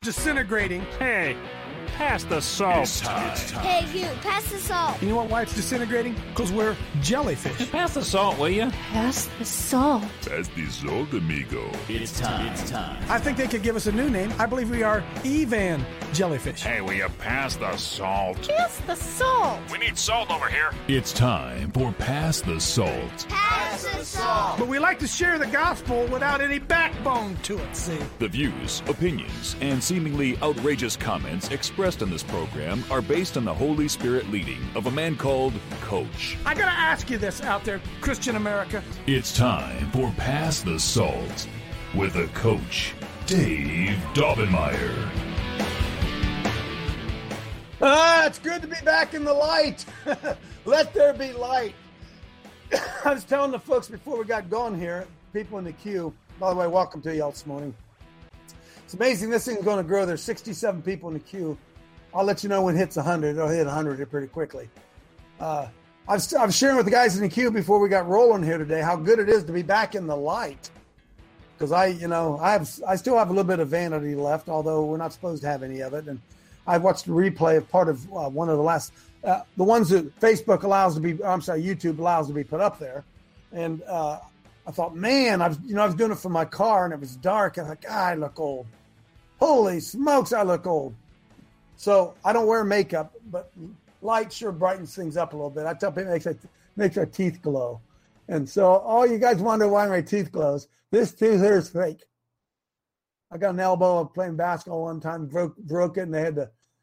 disintegrating. Hey, pass the salt. It's time. Hey, you, pass the salt. You know what, why it's disintegrating? Because we're jellyfish. Pass the salt, will you? Pass the salt. Pass the salt, amigo. It's time. I think they could give us a new name. I believe we are Evan jellyfish. Hey, will you pass the salt? Pass the salt. We need salt over here. It's time for Pass the Salt. Pass the salt. But we like to share the gospel without any backbone to it, see? The views, opinions, and seemingly outrageous comments expressed in this program are based on the Holy Spirit leading of a man called Coach. I gotta ask you this out there, Christian America. It's time for Pass the Salt with the Coach, Dave Daubenmire. It's good to be back in the light. Let there be light. I was telling the folks before we got going here, people in the queue, by the way, welcome to y'all this morning. It's amazing this thing's going to grow. There's 67 people in the queue. I'll let you know when it hits 100. It'll hit 100 here pretty quickly. I was sharing with the guys in the queue before we got rolling here today how good it is to be back in the light. Because I still have a little bit of vanity left, although we're not supposed to have any of it. And I watched a replay of part of one of the last, the ones that YouTube allows to be put up there. And I thought, man, I was doing it from my car and it was dark. And I'm like, I look old. Holy smokes, I look old. So I don't wear makeup, but light sure brightens things up a little bit. I tell people it makes our teeth glow. And so all you guys wonder why my teeth glows. This tooth here is fake. I got an elbow of playing basketball one time, broke it, and they had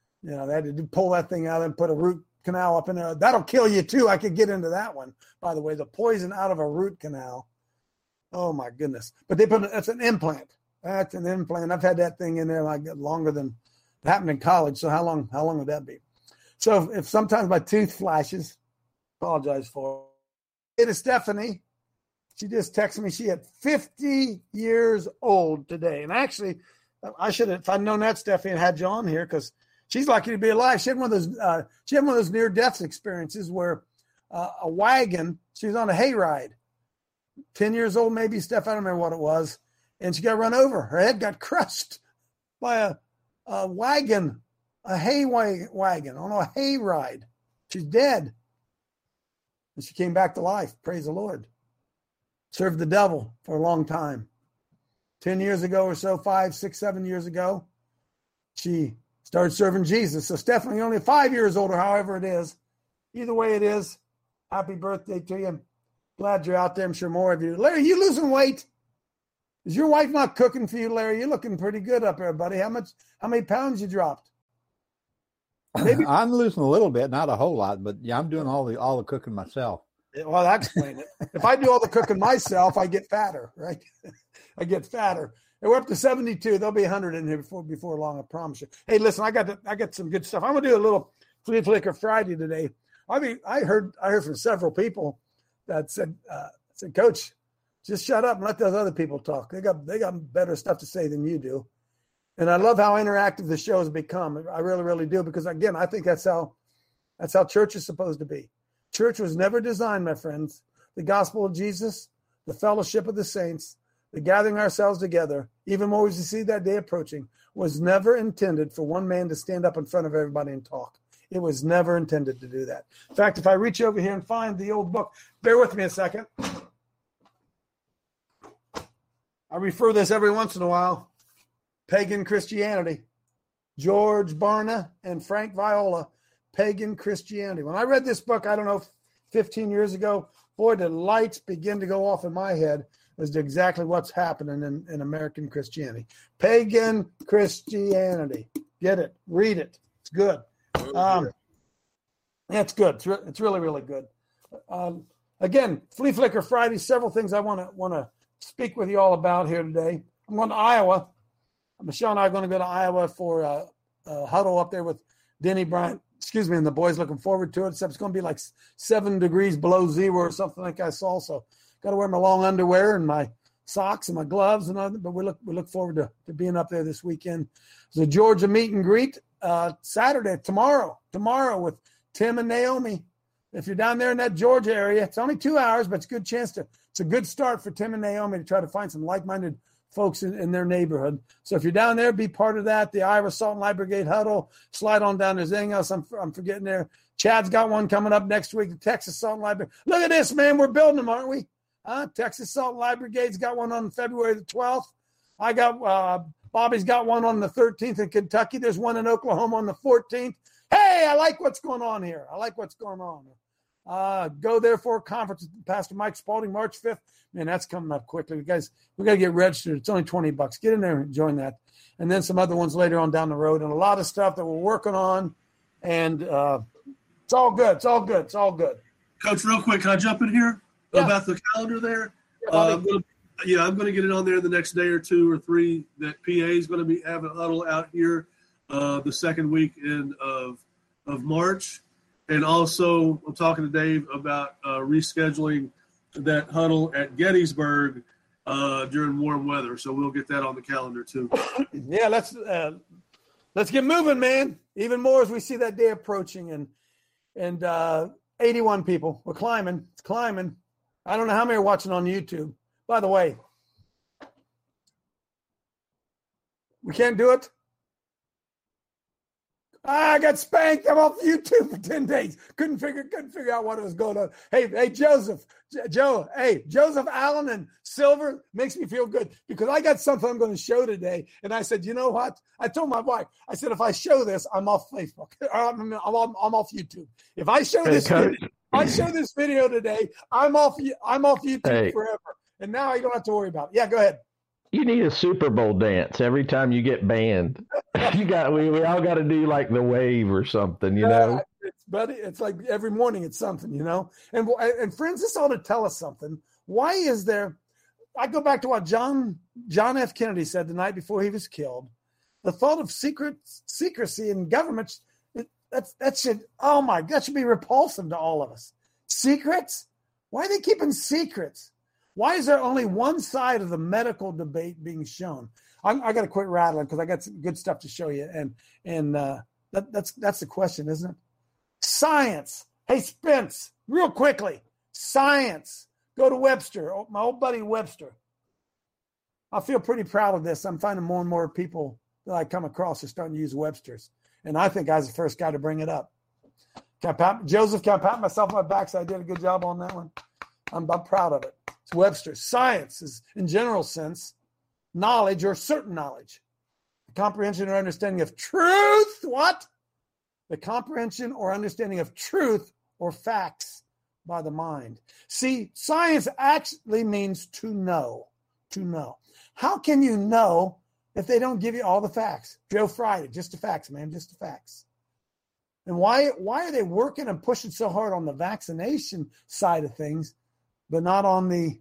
to pull that thing out and put a root canal up in there. That'll kill you too. I could get into that one, by the way, the poison out of a root canal. Oh my goodness. But that's an implant. That's an implant. I've had that thing in there like longer than it happened in college. So how long would that be? So if sometimes my tooth flashes, apologize for it. It is Stephanie. She just texted me. She had 50 years old today. And actually, I should have, if I'd known that, Stephanie, and had you on here, because she's lucky to be alive. She had one of those near-death experiences where a wagon, she was on a hayride, 10 years old maybe, Steph, I don't remember what it was, and she got run over. Her head got crushed by a wagon, a hay wagon on a hayride. She's dead. And she came back to life. Praise the Lord. Served the devil for a long time. 10 years ago or so, 5, 6, 7 years ago, she started serving Jesus. So Stephanie, only 5 years older, however it is. Either way it is, happy birthday to you. I'm glad you're out there. I'm sure more of you. Larry, you losing weight? Is your wife not cooking for you, Larry? You're looking pretty good up there, buddy. How many pounds you dropped? Maybe I'm losing a little bit, not a whole lot, but yeah, I'm doing all the cooking myself. Well, that explains it. If I do all the cooking myself, I get fatter, right? I get fatter. And we're up to 72. There'll be 100 in here before long, I promise you. Hey, listen, I got some good stuff. I'm gonna do a little Flea Flicker Friday today. I heard from several people that said, Coach, just shut up and let those other people talk. They got better stuff to say than you do. And I love how interactive the show has become. I really, really do, because again, I think that's how church is supposed to be. Church was never designed, my friends. The gospel of Jesus, the fellowship of the saints, the gathering ourselves together, even more as you see that day approaching, was never intended for one man to stand up in front of everybody and talk. It was never intended to do that. In fact, if I reach over here and find the old book, bear with me a second. I refer this every once in a while. Pagan Christianity. George Barna and Frank Viola. Pagan Christianity. When I read this book, I don't know, 15 years ago, boy, did lights begin to go off in my head as to exactly what's happening in American Christianity. Pagan Christianity. Get it. Read it. It's good. It's good. It's really, really good. Again, Flea Flicker Friday, several things I want to speak with you all about here today. I'm going to Iowa. Michelle and I are going to go to Iowa for a huddle up there with Denny Bryant. And the boys looking forward to it, except it's going to be like 7 degrees below zero or something like I saw. So got to wear my long underwear and my socks and my gloves and other. But we look forward to being up there this weekend. There's a Georgia meet and greet Saturday, tomorrow with Tim and Naomi. If you're down there in that Georgia area, it's only 2 hours, but it's a good chance it's a good start for Tim and Naomi to try to find some like-minded folks in their neighborhood. So if you're down there, be part of that. The Iowa Salt and Light Brigade huddle. Slide on down. There's anything else I'm forgetting there. Chad's got one coming up next week. The Texas Salt and Light Brigade. Look at this, man. We're building them, aren't we? Texas Salt and Light Brigade's got one on February the 12th. I got Bobby's got one on the 13th in Kentucky. There's one in Oklahoma on the 14th. Hey, I like what's going on here. Go there for a conference with Pastor Mike Spalding, March 5th. Man, that's coming up quickly. Guys, we got to get registered. It's only $20. Get in there and join that. And then some other ones later on down the road, and a lot of stuff that we're working on. And it's all good. It's all good. Coach, real quick, can I jump in here about the calendar there? I'm going to get it on there the next day or two or three that PA is going to be having a huddle out here the second week of March. And also, I'm talking to Dave about rescheduling that huddle at Gettysburg during warm weather. So we'll get that on the calendar too. Yeah, let's get moving, man. Even more as we see that day approaching. And 81 people. We're climbing. It's climbing. I don't know how many are watching on YouTube. By the way, we can't do it. I got spanked. I'm off YouTube for 10 days. Couldn't figure out what was going on. Hey, Joseph Allen and Silver makes me feel good because I got something I'm going to show today. And I said, you know what? I told my wife, I said, if I show this, I'm off Facebook. I'm off YouTube. If I show this video today, I'm off YouTube forever. And now I don't have to worry about it. Yeah, go ahead. You need a Super Bowl dance every time you get banned. We all got to do like the wave or something, you know. It's like every morning it's something, you know. And friends, this ought to tell us something. Why is there? I go back to what John F. Kennedy said the night before he was killed. The thought of secrecy in government that should be repulsive to all of us. Secrets? Why are they keeping secrets? Why is there only one side of the medical debate being shown? I got to quit rattling because I got some good stuff to show you, and that's the question, isn't it? Science. Hey, Spence, real quickly. Science. Go to Webster, my old buddy Webster. I feel pretty proud of this. I'm finding more and more people that I come across are starting to use Webster's, and I think I was the first guy to bring it up. Joseph, can I pat myself on my back? So I did a good job on that one. I'm proud of it. It's Webster. Science is, in general sense, knowledge or certain knowledge. The comprehension or understanding of truth. What? The comprehension or understanding of truth or facts by the mind. See, science actually means to know. To know. How can you know if they don't give you all the facts? Joe Friday, just the facts, man, just the facts. And why are they working and pushing so hard on the vaccination side of things, but not on the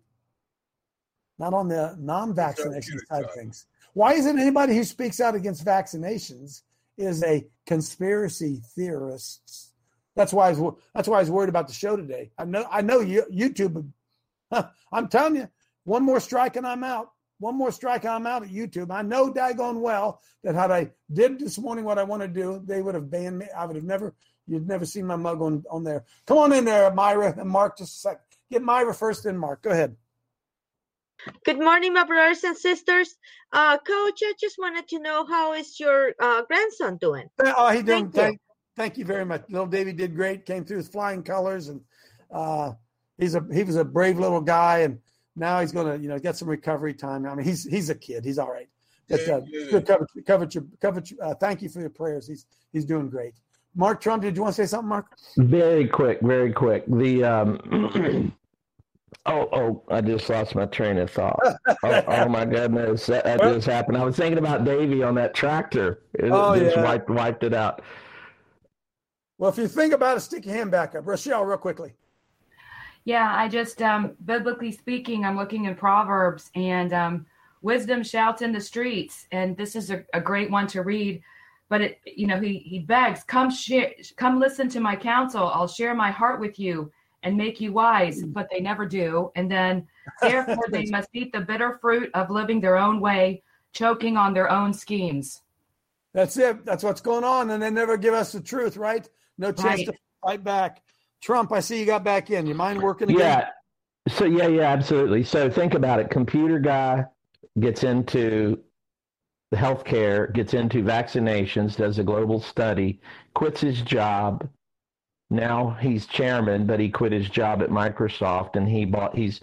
non-vaccination side of things? Why isn't anybody who speaks out against vaccinations is a conspiracy theorist? That's why I was worried about the show today. I know YouTube. I'm telling you, one more strike and I'm out. One more strike and I'm out at YouTube. I know daggone well that had I did this morning what I want to do, they would have banned me. You'd never seen my mug on there. Come on in there, Myra and Mark, just a second. Get Myra first, then Mark. Go ahead. Good morning, my brothers and sisters. Coach, I just wanted to know, how is your grandson doing? Oh, he's doing great. Thank you very much. Little Davey did great, came through with flying colors, and he was a brave little guy, and now he's going to, get some recovery time. I mean, he's a kid. He's all right. But good coverage. Thank you for your prayers. He's doing great. Mark Trump, did you want to say something, Mark? Very quick. The I just lost my train of thought. Oh my goodness, that just happened. I was thinking about Davey on that tractor. It wiped it out. Well, if you think about it, stick your hand back up. Rochelle, real quickly. Yeah, I just, biblically speaking, I'm looking in Proverbs, and wisdom shouts in the streets. And this is a great one to read. But, he begs, come listen to my counsel. I'll share my heart with you and make you wise, but they never do. And then, therefore, they must eat the bitter fruit of living their own way, choking on their own schemes. That's it. That's what's going on. And they never give us the truth, right? No chance to fight back. Trump, I see you got back in. You mind working again? Yeah. So, yeah, absolutely. So think about it. Computer guy, gets into the healthcare, gets into vaccinations, does a global study, quits his job. Now he's chairman, but he quit his job at Microsoft, and he's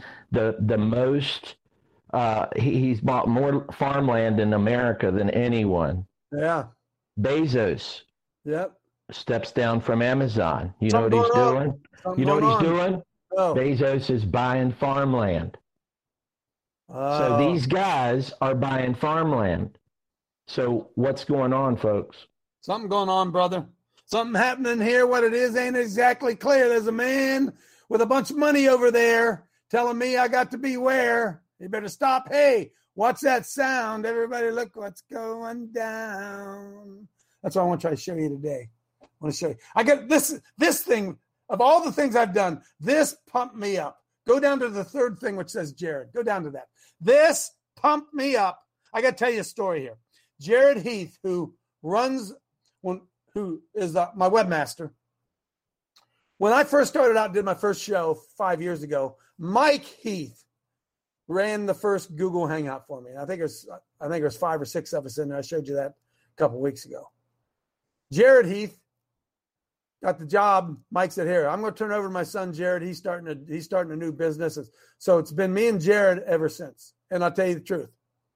bought more farmland in America than anyone. Yeah. Bezos. Yep. Steps down from Amazon. You know what he's doing? You know what he's doing? Oh. Bezos is buying farmland. So these guys are buying farmland. So what's going on, folks? Something going on, brother. Something happening here. What it is ain't exactly clear. There's a man with a bunch of money over there telling me I got to beware. You better stop. Hey, what's that sound? Everybody look what's going down. That's what I want to try to show you today. I want to show you. I got this thing, of all the things I've done, this pumped me up. Go down to the third thing, which says Jared. Go down to that. This pumped me up. I got to tell you a story here. Jared Heath, who is my webmaster. When I first started out and did my first show 5 years ago, Mike Heath ran the first Google Hangout for me. I think there's 5 or 6 of us in there. I showed you that a couple weeks ago. Jared Heath got the job. Mike said, "Here, I'm going to turn it over to my son Jared. He's starting a new business." So it's been me and Jared ever since. And I'll tell you the truth.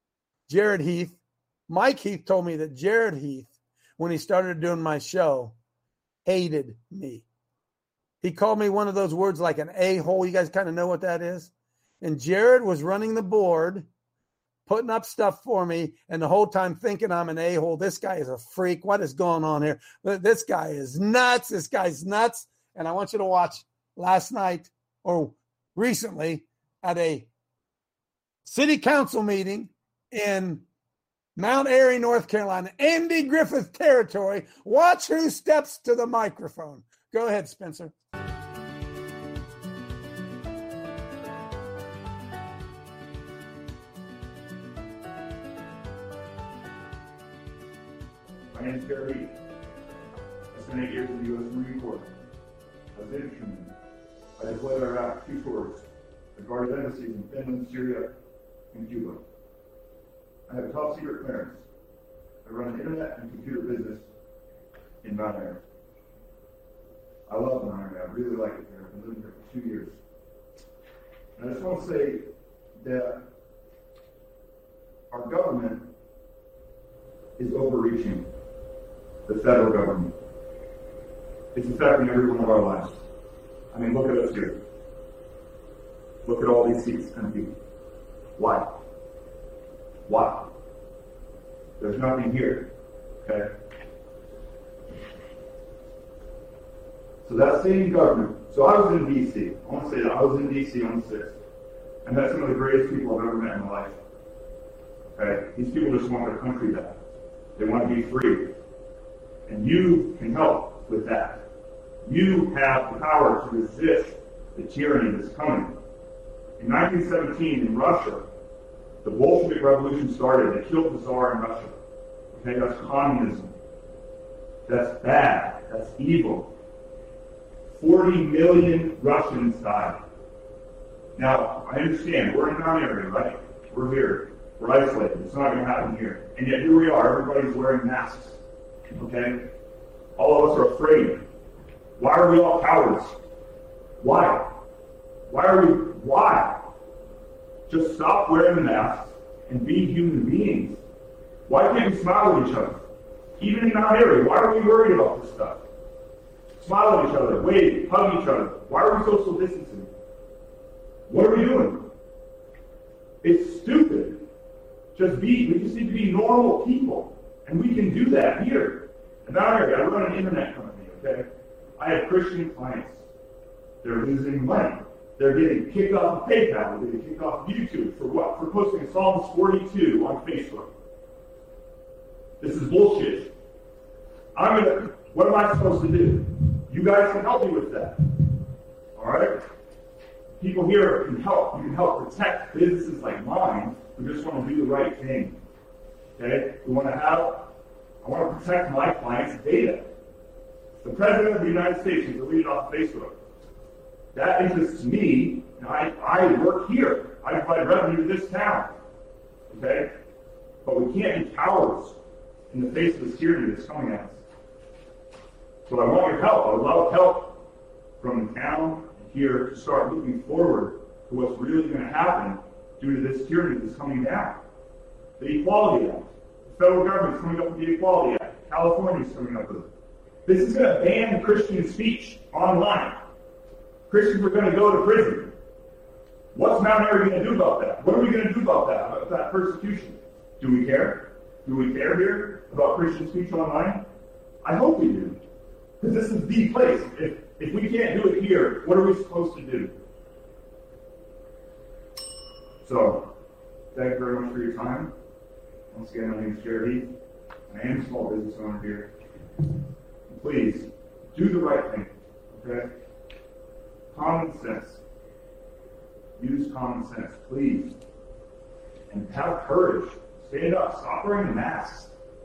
Mike Heath told me that Jared Heath, when he started doing my show, hated me. He called me one of those words like an a-hole. You guys kind of know what that is? And Jared was running the board, putting up stuff for me, and the whole time thinking I'm an a-hole. This guy is a freak. What is going on here? This guy is nuts. This guy's nuts. And I want you to watch last night or recently at a city council meeting in Mount Airy, North Carolina, Andy Griffith territory. Watch who steps to the microphone. Go ahead, Spencer. My name is Jared Heath. I spent 8 years in the U.S. Marine Corps. I was an infantryman. I deployed Iraq 2 tours. I guarded embassies in Finland, Syria, and Cuba. I have a top secret clearance. I run an internet and computer business in Mount Airy. I love Mount Airy. I really like it here. I've been living here for 2 years. And I just want to say that our government is overreaching. The federal government. It's affecting every one of our lives. I mean, look at us here. Look at all these seats empty. Why? Why? There's nothing here. Okay? So that same government. So I was in D.C. I want to say that I was in D.C. on the 6th. And that's some of the greatest people I've ever met in my life. Okay? These people just want their country back. They want to be free. And you can help with that. You have the power to resist the tyranny that's coming. In 1917 in Russia, the Bolshevik Revolution started. They killed the Tsar in Russia. Okay, that's communism. That's bad. That's evil. 40 million Russians died. Now, I understand. We're in Mount Airy, right? We're here. We're isolated. It's not going to happen here. And yet here we are. Everybody's wearing masks. Okay? All of us are afraid. Why are we all cowards? Why? Why? Just stop wearing the masks and be human beings. Why can't we smile at each other? Even in Mount Airy, why are we worried about this stuff? Smile at each other, wave, hug each other. Why are we social distancing? What are we doing? It's stupid. We just need to be normal people. And we can do that here. In Mount Airy, I run an internet company, okay? I have Christian clients. They're losing money. They're getting kicked off of PayPal. They're getting kicked off of YouTube. For what? For posting Psalms 42 on Facebook. This is bullshit. What am I supposed to do? You guys can help me with that. All right? People here can help. You can help protect businesses like mine who just want to do the right thing. Okay? I want to protect my clients' data. The President of the United States is deleted off Facebook. That interests me, and I work here. I provide revenue to this town. okay? But we can't be cowards in the face of the tyranny that's coming at us. So I want your help. I would love help from the town here to start looking forward to what's really going to happen due to this tyranny that's coming down. The Equality Act. The federal government's coming up with the Equality Act. California's coming up with it. This is going to ban Christian speech online. Christians are going to go to prison. What's Mount Airy going to do about that? What are we going to do about that persecution? Do we care? Do we care here about Christian speech online? I hope we do. Because this is the place. If we can't do it here, what are we supposed to do? So, thank you very much for your time. Once again, my name is Jared Heath. I am a small business owner here. Please, do the right thing, okay? Common sense. Use common sense, please. And have courage. Stand up. Stop wearing masks.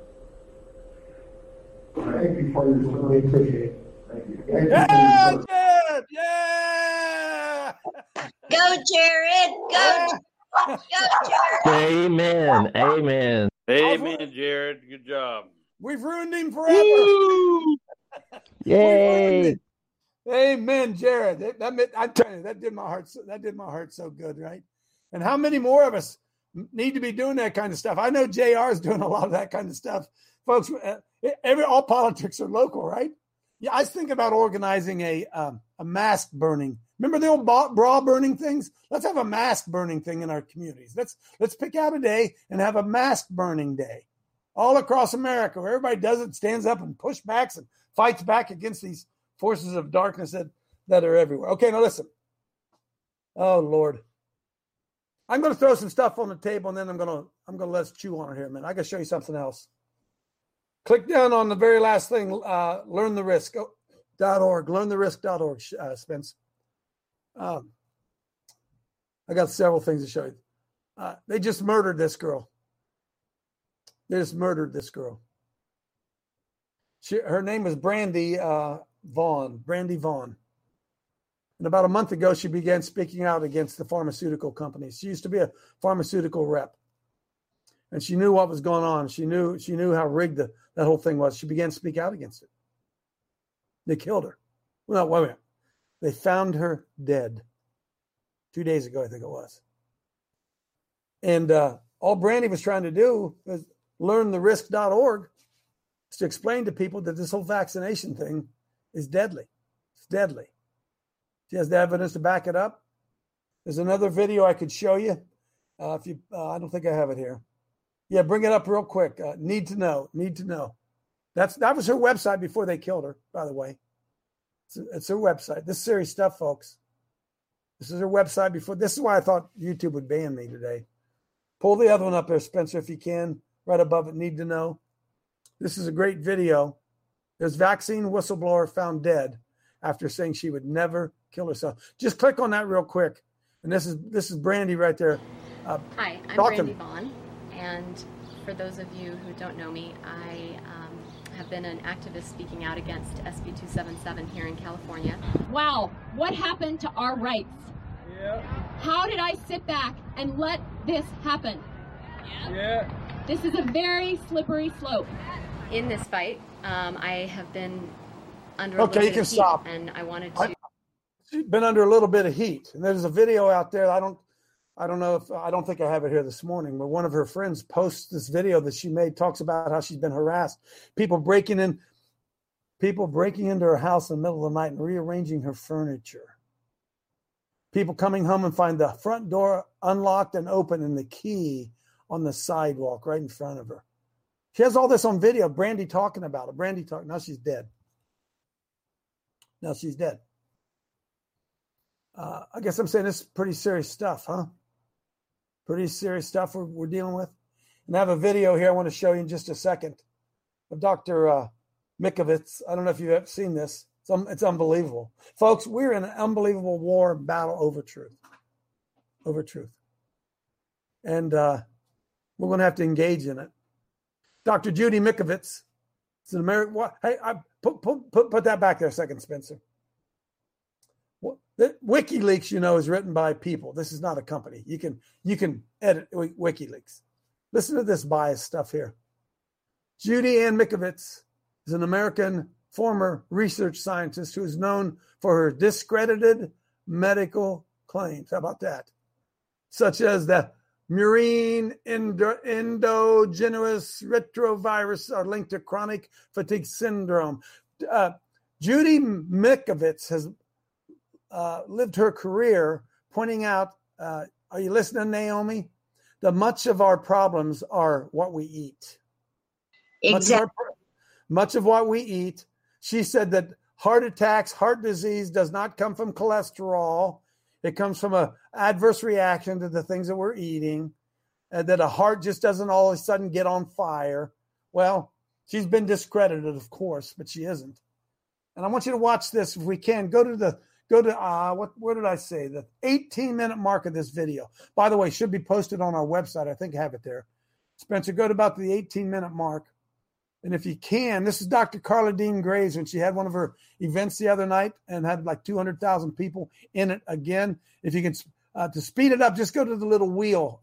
Thank you for your support. We appreciate it. Thank you. Yeah, Jared! Yeah! Go, Jared! Go, Jared! Amen. Amen. Amen, Jared. Good job. We've ruined him forever. Yay! Amen, Jared. I tell you, that did my heart. That did my heart so good, right? And how many more of us need to be doing that kind of stuff? I know JR is doing a lot of that kind of stuff, folks. All politics are local, right? Yeah, I was thinking about organizing a mask burning. Remember the old bra burning things? Let's have a mask burning thing in our communities. Let's pick out a day and have a mask burning day all across America, where everybody does it, stands up and push backs and fights back against these forces of darkness that are everywhere. Okay, now listen. Oh Lord, I'm going to throw some stuff on the table, and then I'm going to let's chew on it here a minute. I got to show you something else. Click down on the very last thing. LearnTheRisk.org. LearnTheRisk.org. Spence. I got several things to show you. They just murdered this girl. They just murdered this girl. Her name was Brandy Vaughn. Brandy Vaughn. And about a month ago, she began speaking out against the pharmaceutical companies. She used to be a pharmaceutical rep, and she knew what was going on. She knew how rigged that whole thing was. She began to speak out against it. They killed her. Well, no, wait a minute. They found her dead 2 days ago, I think it was. And all Brandy was trying to do was LearnTheRisk.org to explain to people that this whole vaccination thing is deadly. It's deadly. She has the evidence to back it up. There's another video I could show you. I don't think I have it here. Yeah, bring it up real quick. Need to know. That was her website before they killed her, by the way. It's her website. This is serious stuff, folks. This is her website before. This is why I thought YouTube would ban me today. Pull the other one up there, Spencer, if you can. Right above it, need to know. This is a great video. There's vaccine whistleblower found dead after saying she would never kill herself. Just click on that real quick. And this is Brandy right there. Hi, I'm Brandy Vaughn. And for those of you who don't know me, I have been an activist speaking out against SB 277 here in California. Wow, what happened to our rights? Yeah. How did I sit back and let this happen? Yeah. This is a very slippery slope. In this fight, I have been under Okay, a little you bit can of heat, stop. and I wanted to. She's been under a little bit of heat. And there's a video out there. I don't think I have it here this morning, but one of her friends posts this video that she made, talks about how she's been harassed. People breaking into her house in the middle of the night and rearranging her furniture. People coming home and find the front door unlocked and open and the key on the sidewalk right in front of her. She has all this on video. Brandy talking about it. Now she's dead. I guess I'm saying this is pretty serious stuff, huh? Pretty serious stuff we're dealing with. And I have a video here I want to show you in just a second of Dr. Mikovits. I don't know if you've ever seen this. It's unbelievable. Folks, we're in an unbelievable war battle over truth. And we're going to have to engage in it. Dr. Judy Mikovits. It's an American. Hey, put that back there a second, Spencer. WikiLeaks, is written by people. This is not a company. You can edit WikiLeaks. Listen to this biased stuff here. Judy Ann Mikovits is an American former research scientist who is known for her discredited medical claims. How about that? Such as the murine endogenous retrovirus are linked to chronic fatigue syndrome. Judy Mikovits has lived her career pointing out, are you listening, Naomi? That much of our problems are what we eat. Exactly. Much of what we eat. She said that heart attacks, heart disease does not come from cholesterol. It comes from an adverse reaction to the things that we're eating, and that a heart just doesn't all of a sudden get on fire. Well, she's been discredited, of course, but she isn't. And I want you to watch this if we can. Where did I say? The 18-minute mark of this video. By the way, should be posted on our website. I think I have it there. Spencer, go to about the 18-minute mark. And if you can, this is Dr. Carla Dean Graves when she had one of her events the other night and had like 200,000 people in it again. If you can, to speed it up, just go to the little wheel,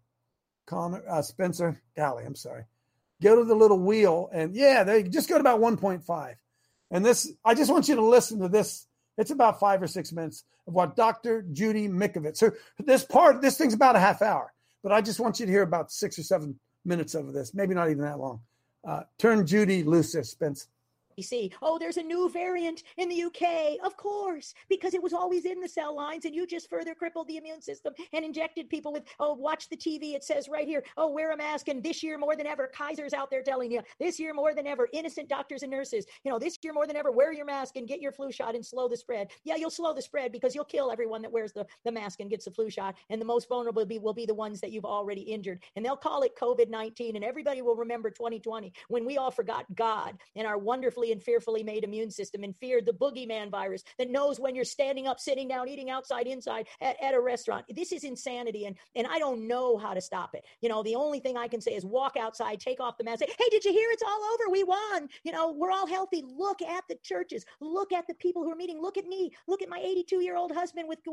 Spencer. Golly, I'm sorry. Go to the little wheel and just go to about 1.5. And this, I just want you to listen to this. It's about 5 or 6 minutes of what Dr. Judy Mikovits. So this thing's about a half hour, but I just want you to hear about 6 or 7 minutes of this, maybe not even that long. Turn Judy loose there, Spence. You see, there's a new variant in the UK, of course, because it was always in the cell lines, and you just further crippled the immune system and injected people with, watch the TV, it says right here, wear a mask, and this year more than ever, Kaiser's out there telling you, this year more than ever, innocent doctors and nurses, this year more than ever, wear your mask and get your flu shot and slow the spread. Yeah, you'll slow the spread because you'll kill everyone that wears the mask and gets the flu shot, and the most vulnerable will be the ones that you've already injured, and they'll call it COVID-19, and everybody will remember 2020 when we all forgot God and our wonderfully and fearfully made immune system and feared the boogeyman virus that knows when you're standing up, sitting down, eating outside, inside at a restaurant. This is insanity, and I don't know how to stop it. The only thing I can say is walk outside, take off the mask, say, hey, did you hear it's all over? We won. We're all healthy. Look at the churches. Look at the people who are meeting. Look at me. Look at my 82-year-old husband with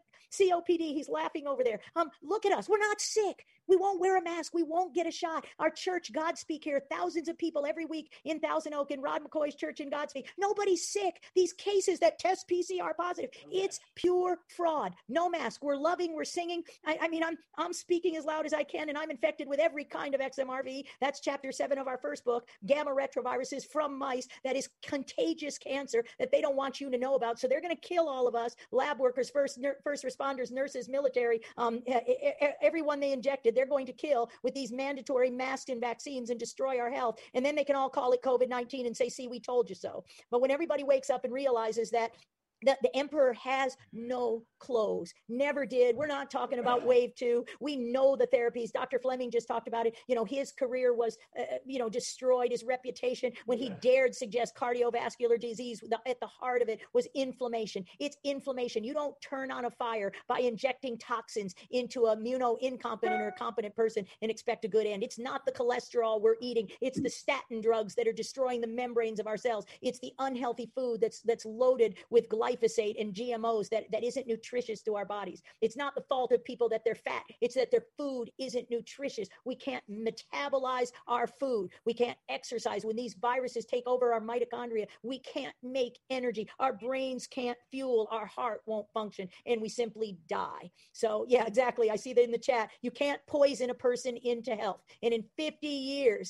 COPD. He's laughing over there. Look at us. We're not sick. We won't wear a mask. We won't get a shot. Our church, Godspeak here, thousands of people every week in Thousand Oak and Rod McCoy's church in Godspeak. Nobody's sick. These cases that test PCR positive, it's pure fraud. No mask. We're loving. We're singing. I'm speaking as loud as I can, and I'm infected with every kind of XMRV. That's chapter 7 of our first book, Gamma Retroviruses from Mice. That is contagious cancer that they don't want you to know about. So they're going to kill all of us, lab workers, first responders, nurses, military, everyone they injected. They're going to kill with these mandatory masks and vaccines and destroy our health. And then they can all call it COVID-19 and say, see, we told you so. But when everybody wakes up and realizes that the emperor has no clothes, never did. We're not talking about wave 2. We know the therapies. Dr. Fleming just talked about it. His career was, destroyed, his reputation when he dared suggest cardiovascular disease. At the heart of it was inflammation. It's inflammation. You don't turn on a fire by injecting toxins into a immuno-incompetent or competent person and expect a good end. It's not the cholesterol we're eating. It's the statin drugs that are destroying the membranes of our cells. It's the unhealthy food that's loaded with glyphosate and GMOs that isn't nutritious to our bodies. It's not the fault of people that they're fat. It's that their food isn't nutritious. We can't metabolize our food. We can't exercise. When these viruses take over our mitochondria, we can't make energy. Our brains can't fuel. Our heart won't function, and we simply die. So yeah, exactly. I see that in the chat. You can't poison a person into health. And in 50 years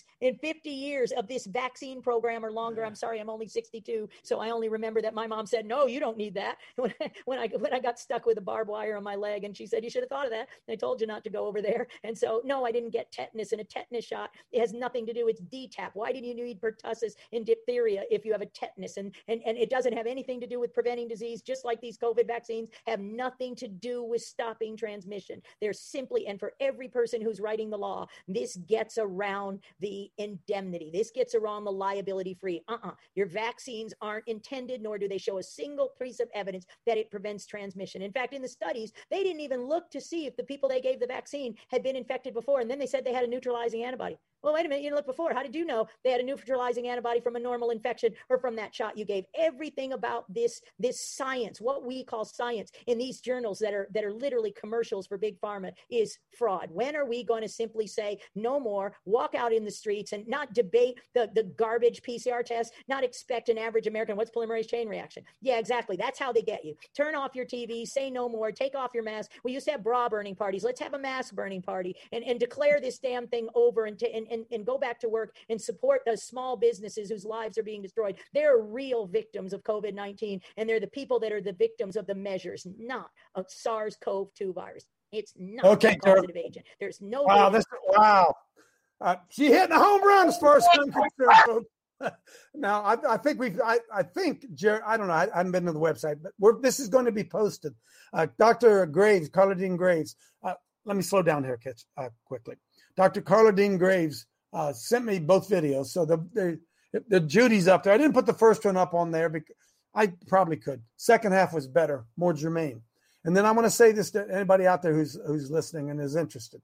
of this vaccine program or longer, I'm sorry, I'm only 62, so I only remember that my mom said, no, you don't need that. When I got stuck with a barbed wire on my leg, and she said, you should have thought of that. And I told you not to go over there. And so, no, I didn't get tetanus, and a tetanus shot, it has nothing to do. It's DTaP. Why did you need pertussis and diphtheria if you have a tetanus? And it doesn't have anything to do with preventing disease, just like these COVID vaccines have nothing to do with stopping transmission. They're simply, and for every person who's writing the law, this gets around the indemnity. This gets around the liability free. Your vaccines aren't intended, nor do they show a single piece of evidence that it prevents transmission. In fact, in the studies, they didn't even look to see if the people they gave the vaccine had been infected before, and then they said they had a neutralizing antibody. Well, wait a minute. You look before. How did you know they had a neutralizing antibody from a normal infection or from that shot you gave? Everything about this science, what we call science, in these journals that are literally commercials for big pharma, is fraud. When are we going to simply say no more, walk out in the streets and not debate the garbage PCR test, not expect an average American, what's polymerase chain reaction? Yeah, exactly. That's how they get you. Turn off your TV, say no more, take off your mask. We used to have bra burning parties. Let's have a mask burning party and declare this damn thing over and go back to work and support those small businesses whose lives are being destroyed. They're real victims of COVID-19, and they're the people that are the victims of the measures, not a SARS-CoV-2 virus. It's not a causative agent. There's no. Wow. She hit the home run as far as I'm concerned, folks. Now, I think, Jared, I don't know. I haven't been to the website, but this is going to be posted. Dr. Graves, Carla Dean Graves. Let me slow down here, kids, quickly. Dr. Carla Dean Graves sent me both videos. So the Judy's up there. I didn't put the first one up on there because I probably could. Second half was better, more germane. And then I want to say this to anybody out there who's listening and is interested.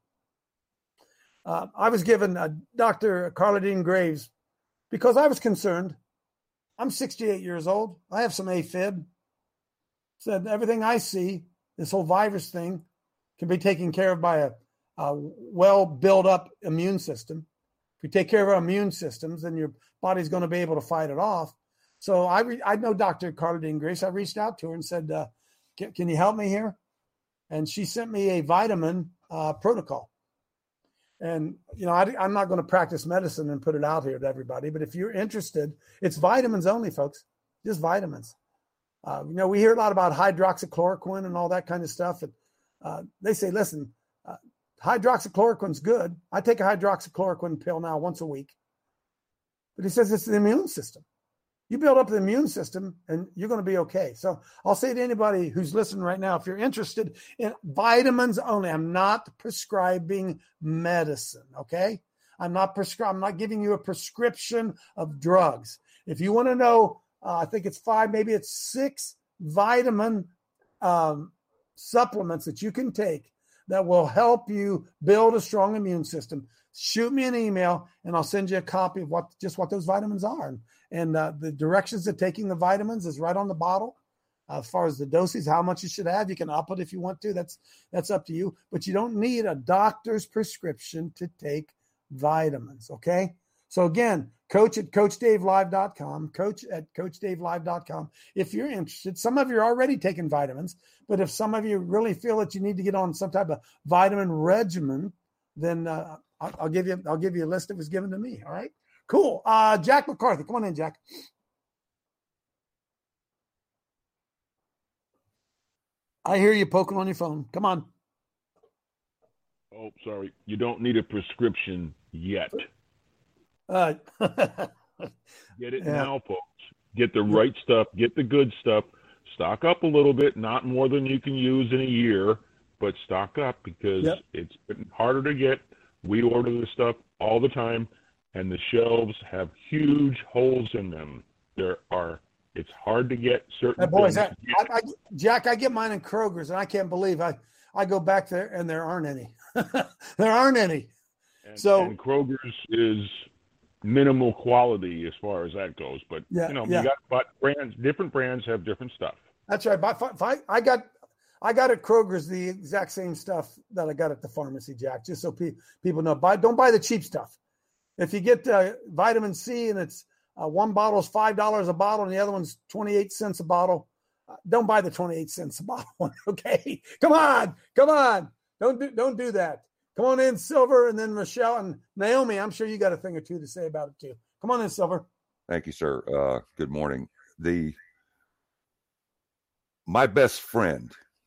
I was given Dr. Carla Dean Graves because I was concerned. I'm 68 years old. I have some AFib. Said everything I see, this whole virus thing, can be taken care of by a well built up immune system. If you take care of our immune systems, then your body's going to be able to fight it off. So I know Dr. Carla Dean Graves. I reached out to her and said, can you help me here? And she sent me a vitamin protocol. And, I'm not going to practice medicine and put it out here to everybody, but if you're interested, it's vitamins only, folks, just vitamins. We hear a lot about hydroxychloroquine and all that kind of stuff. And they say, listen, hydroxychloroquine's good. I take a hydroxychloroquine pill now once a week. But he says it's the immune system. You build up the immune system and you're going to be okay. So I'll say to anybody who's listening right now, if you're interested in vitamins only, I'm not prescribing medicine, okay? I'm not giving you a prescription of drugs. If you want to know, I think it's 5, maybe it's 6 vitamin supplements that you can take that will help you build a strong immune system. Shoot me an email and I'll send you a copy of what those vitamins are. And the directions to taking the vitamins is right on the bottle. As far as the doses, how much you should have, you can up it if you want to. That's up to you. But you don't need a doctor's prescription to take vitamins, okay? So again, coach at CoachDaveLive.com, coach at CoachDaveLive.com. If you're interested, some of you are already taking vitamins, but if some of you really feel that you need to get on some type of vitamin regimen, then I'll give you a list that was given to me. All right, cool. Jack McCarthy, come on in, Jack. I hear you poking on your phone. Come on. Oh, sorry. You don't need a prescription yet. Get it now, folks. Get the right stuff. Get the good stuff. Stock up a little bit, not more than you can use in a year, but stock up because it's been harder to get. We order this stuff all the time, and the shelves have huge holes in them. It's hard to get certain boys, things. Jack, I get mine in Kroger's, and I can't believe I go back there, and there aren't any. There aren't any. And Kroger's is minimal quality as far as that goes. But, but different brands have different stuff. That's right. I got at Kroger's the exact same stuff that I got at the pharmacy, Jack, just so people know. Don't buy the cheap stuff. If you get vitamin C and it's one bottle is $5 a bottle and the other one's 28 cents a bottle, don't buy the 28 cents a bottle one, okay? Come on. Don't do that. Come on in, Silver, and then Michelle and Naomi. I'm sure you got a thing or two to say about it too. Come on in, Silver. Thank you, sir. Good morning. My best friend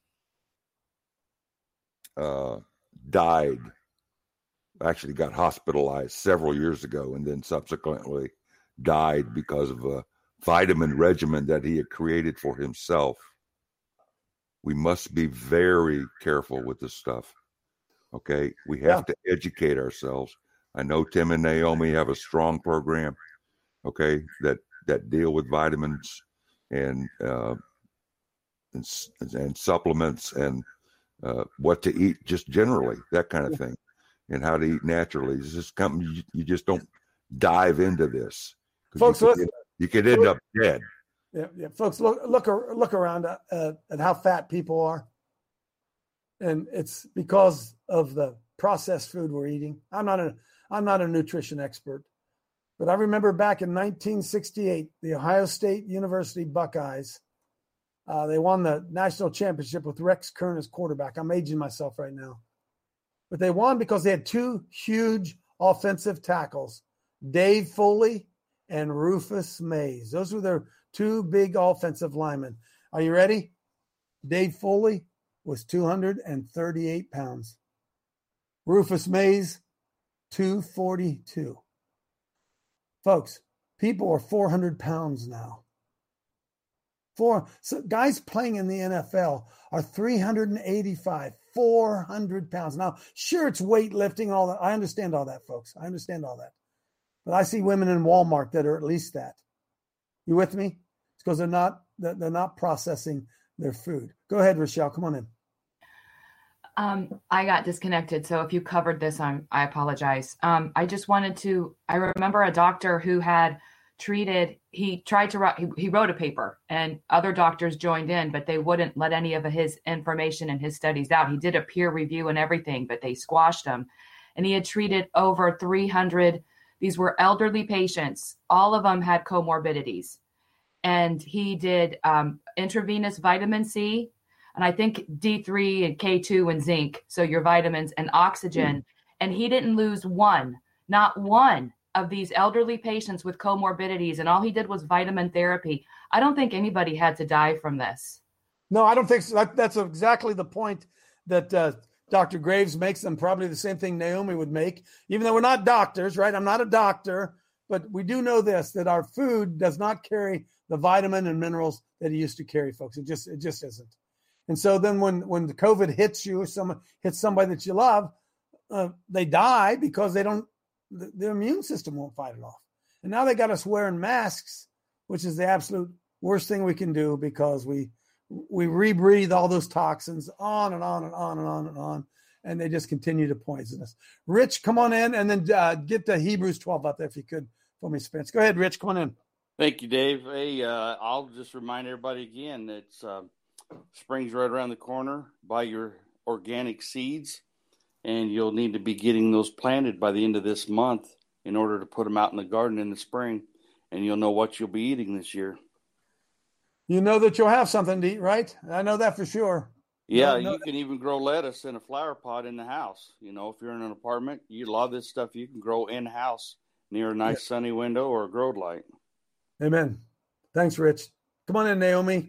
died, actually got hospitalized several years ago, and then subsequently died because of a vitamin regimen that he had created for himself. We must be very careful with this stuff. Okay, we have to educate ourselves. I know Tim and Naomi have a strong program, okay, that deal with vitamins and supplements and what to eat, just generally, that kind of thing. and how to eat naturally. This is something you just don't dive into this. Folks, you could end up dead. Yeah. Folks, look around at how fat people are. And it's because of the processed food we're eating. I'm not a nutrition expert, but I remember back in 1968, the Ohio State University Buckeyes, they won the national championship with Rex Kern as quarterback. I'm aging myself right now. But they won because they had two huge offensive tackles, Dave Foley and Rufus Mays. Those were their two big offensive linemen. Are you ready? Dave Foley was 238 pounds. Rufus Mays, 242. Folks, people are 400 pounds now. So guys playing in the NFL are 385, 400 pounds. Now, sure, it's weightlifting, all that. I understand all that, folks. I understand all that. But I see women in Walmart that are at least that. You with me? It's because they're not processing their food. Go ahead, Rochelle. Come on in. I got disconnected, so if you covered this, I apologize. I just wanted to. I remember a doctor who had treated. He wrote a paper, and other doctors joined in, but they wouldn't let any of his information and his studies out. He did a peer review and everything, but they squashed him. And he had treated over 300. These were elderly patients. All of them had comorbidities, and he did intravenous vitamin C. And I think D3 and K2 and zinc, so your vitamins and oxygen. And he didn't lose not one of these elderly patients with comorbidities. And all he did was vitamin therapy. I don't think anybody had to die from this. No, I don't think so. That's exactly the point that Dr. Graves makes, and probably the same thing Naomi would make, even though we're not doctors, right? I'm not a doctor, but we do know this, that our food does not carry the vitamin and minerals that it used to carry, folks. It just isn't. And so then when the COVID hits you, or someone hits somebody that you love, they die because their immune system won't fight it off. And now they got us wearing masks, which is the absolute worst thing we can do, because we rebreathe all those toxins on and on and on and on and on, and they just continue to poison us. Rich, come on in, and then get the Hebrews 12 up there if you could for me, Spence. Go ahead, Rich, come on in. Thank you, Dave. Hey, I'll just remind everybody again that spring's right around the corner. Buy your organic seeds, and you'll need to be getting those planted by the end of this month in order to put them out in the garden in the spring, and you'll know what you'll be eating this year. You know that you'll have something to eat, right? I know that for sure. Yeah, you can even grow lettuce in a flower pot in the house. You know, if you're in an apartment, a lot of this stuff you can grow in-house near a nice sunny window or a grow light. Amen. Thanks, Rich. Come on in, Naomi.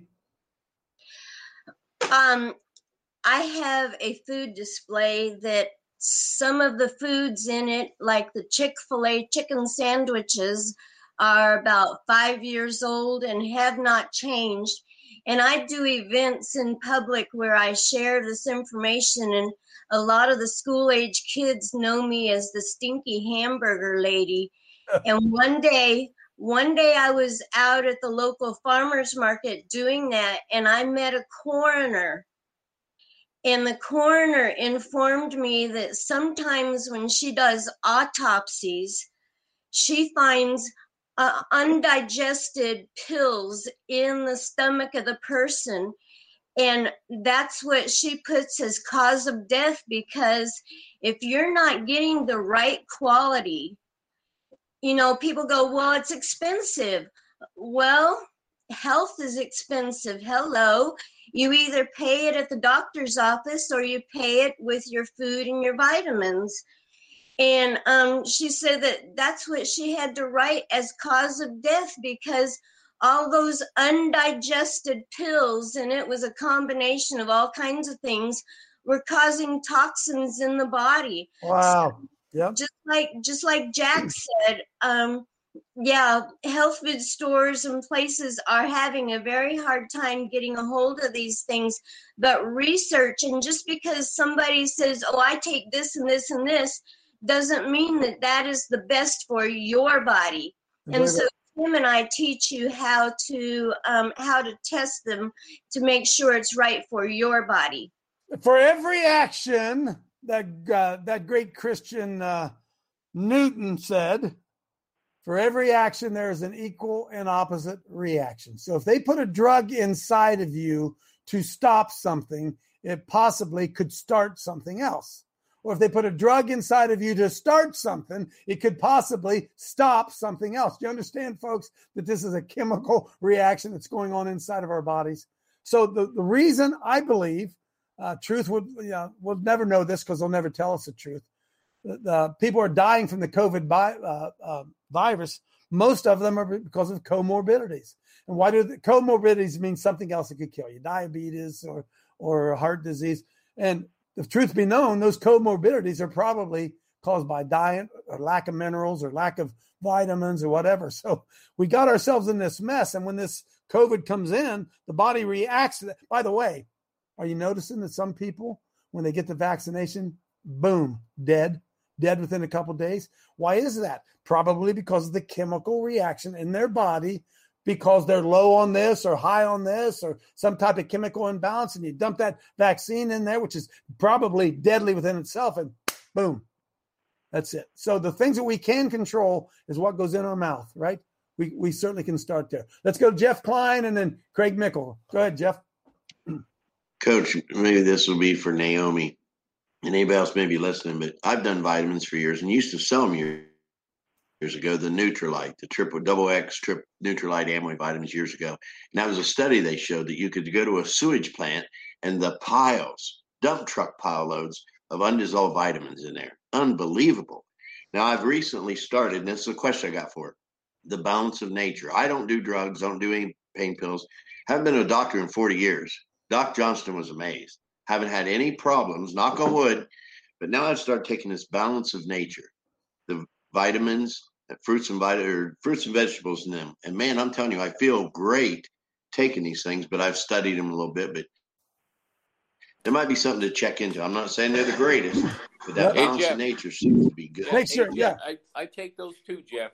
I have a food display that some of the foods in it, like the Chick-fil-A chicken sandwiches, are about 5 years old and have not changed. And I do events in public where I share this information, and a lot of the school-age kids know me as the stinky hamburger lady. And one day I was out at the local farmer's market doing that, and I met a coroner. And the coroner informed me that sometimes when she does autopsies, she finds undigested pills in the stomach of the person. And that's what she puts as cause of death, because if you're not getting the right quality, people go, well, it's expensive. Well, health is expensive. Hello. You either pay it at the doctor's office or you pay it with your food and your vitamins. And she said that's what she had to write as cause of death, because all those undigested pills, and it was a combination of all kinds of things, were causing toxins in the body. Wow. Yep. Just like Jack said, health food stores and places are having a very hard time getting a hold of these things. But research, and just because somebody says, oh, I take this and this and this, doesn't mean that is the best for your body. And so Tim and I teach you how to test them to make sure it's right for your body. For every action that great Christian Newton said, for every action, there is an equal and opposite reaction. So if they put a drug inside of you to stop something, it possibly could start something else. Or if they put a drug inside of you to start something, it could possibly stop something else. Do you understand, folks, that this is a chemical reaction that's going on inside of our bodies? So the reason I believe truth we'll never know this because they'll never tell us the truth. The people are dying from the COVID virus. Most of them are because of comorbidities. And why do the comorbidities mean something else that could kill you? Diabetes or heart disease. And if truth be known, those comorbidities are probably caused by diet or lack of minerals or lack of vitamins or whatever. So we got ourselves in this mess. And when this COVID comes in, the body reacts to that. By the way, are you noticing that some people, when they get the vaccination, boom, dead within a couple of days? Why is that? Probably because of the chemical reaction in their body, because they're low on this or high on this or some type of chemical imbalance, and you dump that vaccine in there, which is probably deadly within itself, and boom, that's it. So the things that we can control is what goes in our mouth, right? We certainly can start there. Let's go to Jeff Klein and then Craig Mickle. Go ahead, Jeff. Coach, maybe this will be for Naomi and anybody else may be listening, but I've done vitamins for years and used to sell them years ago, the Nutrilite, the XXX Nutrilite amyloid vitamins years ago. And that was a study they showed that you could go to a sewage plant and the piles, dump truck pile loads of undissolved vitamins in there. Unbelievable. Now, I've recently started, and this is a question I got for it, the balance of nature. I don't do drugs, don't do any pain pills. Haven't been to a doctor in 40 years. Doc Johnston was amazed. Haven't had any problems, knock on wood, but now I've started taking this balance of nature, the vitamins, fruits and vegetables in them. And man, I'm telling you, I feel great taking these things, but I've studied them a little bit, but there might be something to check into. I'm not saying they're the greatest, but that balance of nature seems to be good. I take those too, Jeff.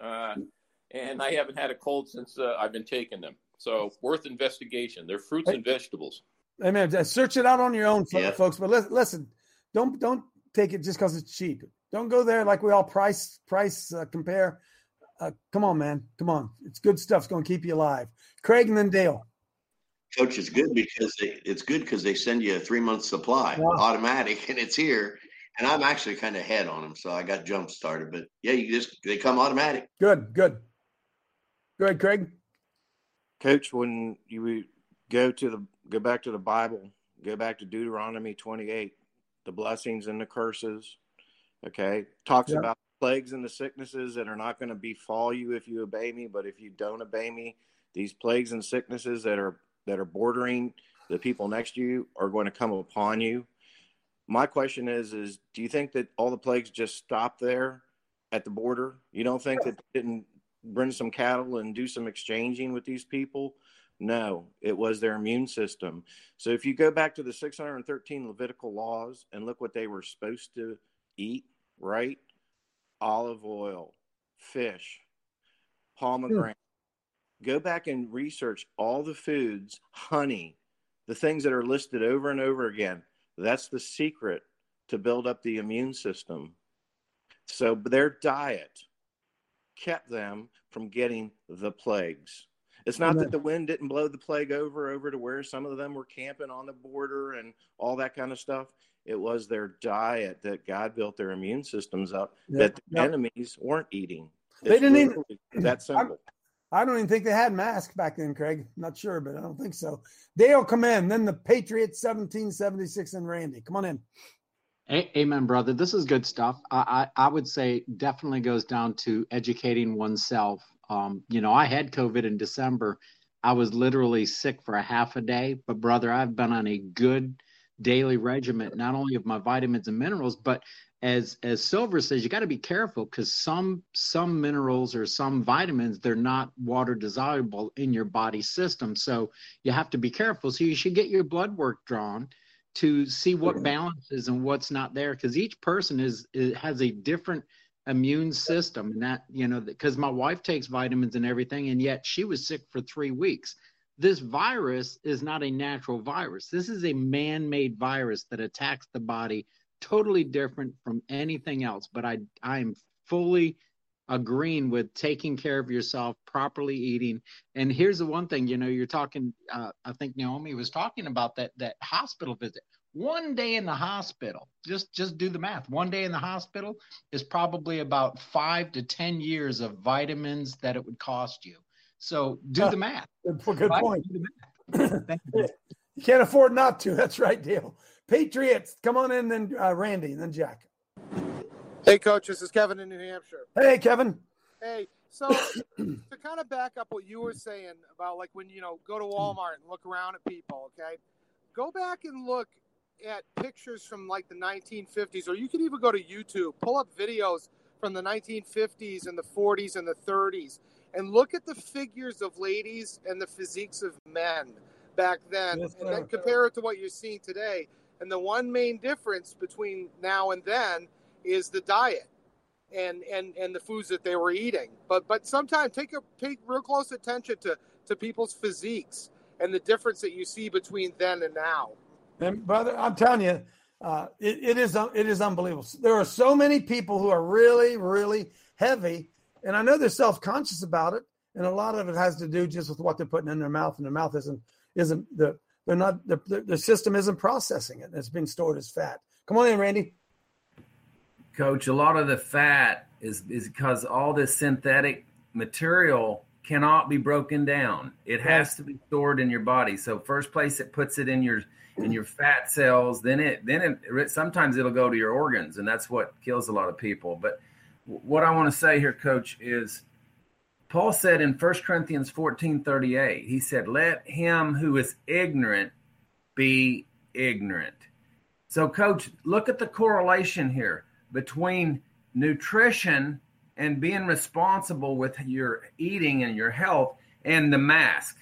And I haven't had a cold since I've been taking them. So worth investigation. They're fruits and vegetables. Amen. Search it out on your own, folks. But listen, don't take it just because it's cheap. Don't go there like we all price compare. Come on, man. Come on. It's good stuff. It's going to keep you alive. Craig and then Dale. Coach, it's good because they send you a 3-month supply, automatic, and it's here. And I'm actually kind of ahead on them, so I got jump started. But yeah, they come automatic. Good. Go ahead, Craig. Coach, when you go back to the Bible, go back to Deuteronomy 28, the blessings and the curses. Okay, talks about plagues and the sicknesses that are not going to befall you if you obey me, but if you don't obey me, these plagues and sicknesses that are bordering the people next to you are going to come upon you. My question is do you think that all the plagues just stop there at the border? You don't think that they didn't bring some cattle and do some exchanging with these people? No, it was their immune system. So if you go back to the 613 Levitical laws and look what they were supposed to eat, right? Olive oil, fish, pomegranate. Go back and research all the foods, honey, the things that are listed over and over again. That's the secret to build up the immune system. So their diet kept them from getting the plagues. It's not that the wind didn't blow the plague over to where some of them were camping on the border and all that kind of stuff. It was their diet that God built their immune systems up that the enemies weren't eating. They didn't even that simple. I don't even think they had masks back then, Craig. Not sure, but I don't think so. Dale, come in. Then the Patriots, 1776, and Randy. Come on in. Amen, brother. This is good stuff. I would say definitely goes down to educating oneself. I had COVID in December. I was literally sick for a half a day. But, brother, I've been on a good daily regimen, not only of my vitamins and minerals, but as Silver says, you got to be careful because some minerals or some vitamins, they're not water dissolvable in your body system. So you have to be careful. So you should get your blood work drawn to see what balance is and what's not there, because each person has a different immune system. And that, because my wife takes vitamins and everything, and yet she was sick for 3 weeks. This virus is not a natural virus. This is a man-made virus that attacks the body totally different from anything else. But I'm fully agreeing with taking care of yourself, properly eating. And here's the one thing, you're talking, I think Naomi was talking about that hospital visit. 1 day in the hospital, just do the math. 1 day in the hospital is probably about 5 to 10 years of vitamins that it would cost you. So do the math. Good point. You can't afford not to. That's right, Dale. Patriots, come on in, then Randy, and then Jack. Hey, Coach, this is Kevin in New Hampshire. Hey, Kevin. Hey, so to kind of back up what you were saying about like when, go to Walmart and look around at people, okay? Go back and look at pictures from like the 1950s, or you could even go to YouTube, pull up videos from the 1950s and the 40s and the 30s, and look at the figures of ladies and the physiques of men back then, and then compare it to what you're seeing today. And the one main difference between now and then is the diet and the foods that they were eating. But sometimes pay real close attention to people's physiques and the difference that you see between then and now. And brother, I'm telling you, it is unbelievable. There are so many people who are really, really heavy, and I know they're self-conscious about it, and a lot of it has to do just with what they're putting in their mouth, and their mouth the system isn't processing it. It's being stored as fat. Come on in, Randy. Coach, a lot of the fat is because all this synthetic material cannot be broken down. It has to be stored in your body. So first place it puts it in your fat cells, then it sometimes it'll go to your organs, and that's what kills a lot of people. But what I want to say here, Coach, is Paul said in 1 Corinthians 14:38, he said, let him who is ignorant be ignorant. So, Coach, look at the correlation here between nutrition and being responsible with your eating and your health and the mask.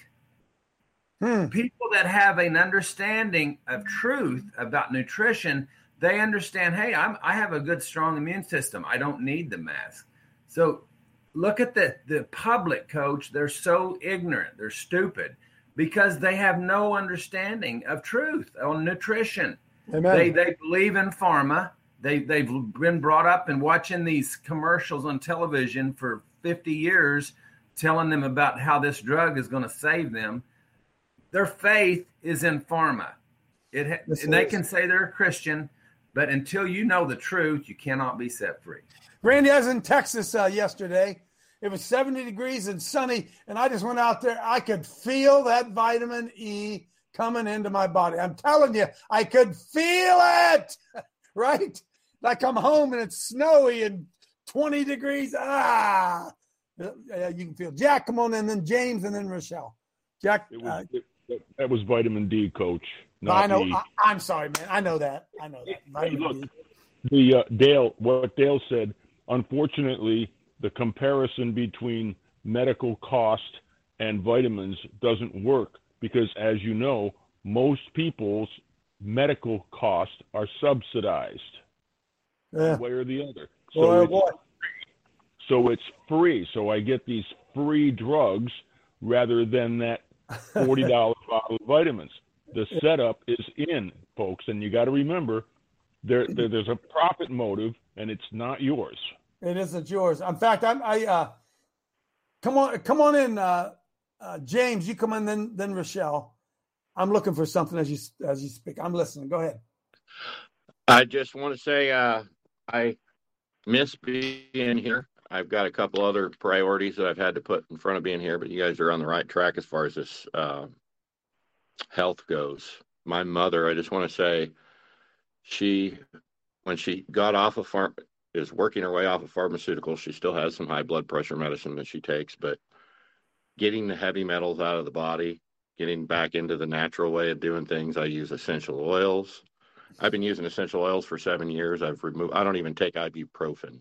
People that have an understanding of truth about nutrition, they understand, hey, I have a good, strong immune system. I don't need the mask. So look at the public, Coach. They're so ignorant. They're stupid because they have no understanding of truth on nutrition. Amen. They believe in pharma. They've been brought up and watching these commercials on television for 50 years, telling them about how this drug is going to save them. Their faith is in pharma. And they can say they're a Christian, but until you know the truth, you cannot be set free. Randy, I was in Texas yesterday. It was 70 degrees and sunny, and I just went out there. I could feel that vitamin E coming into my body. I'm telling you, I could feel it, right? I come home and it's snowy and 20 degrees. You can feel. Jack, come on in, then James, and then Rochelle. Jack. That was vitamin D, Coach. I know. I'm sorry, man. I know that. Vitamin D. Dale, what Dale said, unfortunately, the comparison between medical cost and vitamins doesn't work because, as you know, most people's medical costs are subsidized one way or the other. So it's free. So I get these free drugs rather than that $40 bottle of vitamins. The setup is in, folks, and you got to remember there's a profit motive, and it's not yours. It isn't yours. In fact, come on in, James. You come in, then Rochelle. I'm looking for something as you speak. I'm listening. Go ahead. I just want to say I miss being here. I've got a couple other priorities that I've had to put in front of being here, but you guys are on the right track as far as this health goes. My mother, I just want to say, when she got off of is working her way off of pharmaceuticals. She still has some high blood pressure medicine that she takes, but getting the heavy metals out of the body, getting back into the natural way of doing things. I use essential oils. I've been using essential oils for 7 years. I don't even take ibuprofen.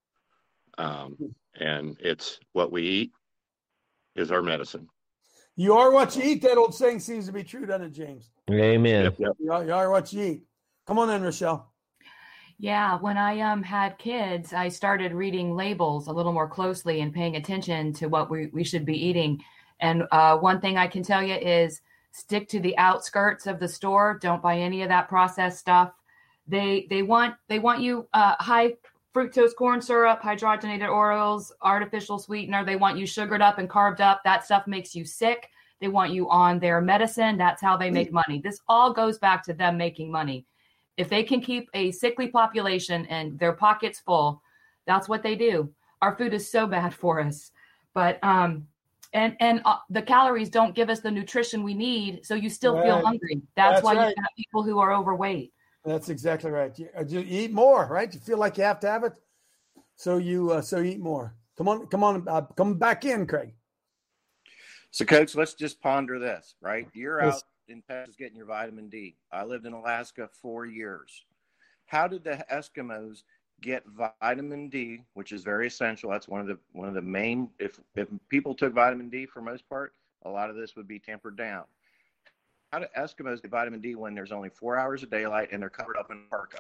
And it's what we eat is our medicine. You are what you eat. That old saying seems to be true, doesn't it, James? Amen. Yep. You are what you eat. Come on in, Rochelle. Yeah, when I had kids, I started reading labels a little more closely and paying attention to what we should be eating. And one thing I can tell you is stick to the outskirts of the store. Don't buy any of that processed stuff. They want you high fructose corn syrup, hydrogenated oils, artificial sweetener. They want you sugared up and carved up. That stuff makes you sick. They want you on their medicine. That's how they make money. This all goes back to them making money. If they can keep a sickly population and their pockets full, that's what they do. Our food is so bad for us, but the calories don't give us the nutrition we need, so you still feel hungry. That's why you have people who are overweight. That's exactly right. You eat more, right? You feel like you have to have it, so you eat more. Come on, come back in, Craig. So, Coach, let's just ponder this, right? You're out in Texas getting your vitamin D. I lived in Alaska 4 years. How did the Eskimos get vitamin D, which is very essential? That's one of the main. If people took vitamin D for most part, a lot of this would be tempered down. How do Eskimos get vitamin D when there's only 4 hours of daylight and they're covered up in parka?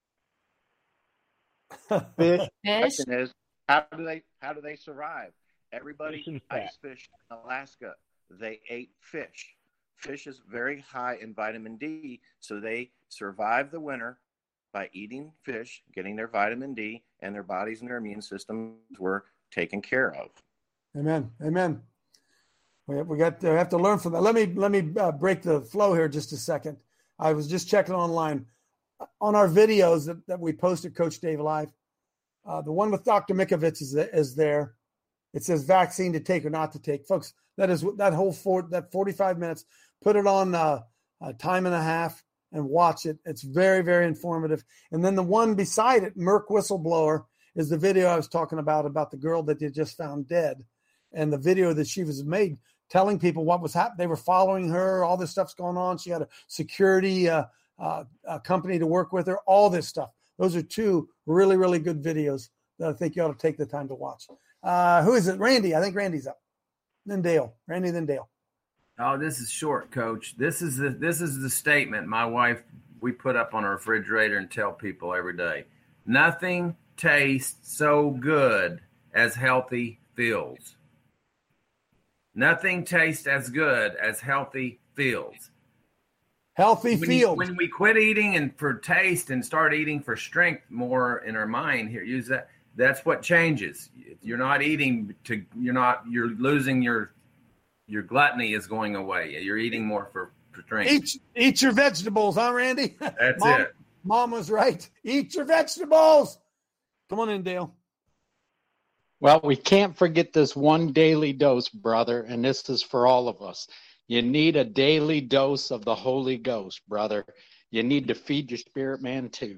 Fish. Question is, how do they survive? Everybody ice fished in Alaska. They ate fish. Fish is very high in vitamin D, so they survive the winter by eating fish, getting their vitamin D, and their bodies and their immune systems were taken care of. Amen. Amen. We have to learn from that. Let me break the flow here just a second. I was just checking online on our videos that we posted, Coach Dave Live. The one with Dr. Mikovits is there. It says vaccine to take or not to take, folks. That whole 45 minutes. Put it on a time and a half and watch it. It's very, very informative. And then the one beside it, Merck Whistleblower, is the video I was talking about the girl that they just found dead, and the video that she was made telling people what was happening. They were following her. All this stuff's going on. She had a security company to work with her. All this stuff. Those are two really, really good videos that I think you ought to take the time to watch. Who is it? Randy. I think Randy's up. Then Dale. Randy, then Dale. Oh, this is short, Coach. This is the statement my wife, we put up on our refrigerator and tell people every day. Nothing tastes so good as healthy feels. Nothing tastes as good as healthy feels. Healthy feels. When we quit eating and for taste and start eating for strength more in our mind, here, use that. That's what changes. You're not eating you're losing your gluttony is going away. You're eating more for strength. Eat your vegetables, huh, Randy? That's it. Mom was right. Eat your vegetables. Come on in, Dale. Well, we can't forget this one daily dose, brother, and this is for all of us. You need a daily dose of the Holy Ghost, brother. You need to feed your spirit man too.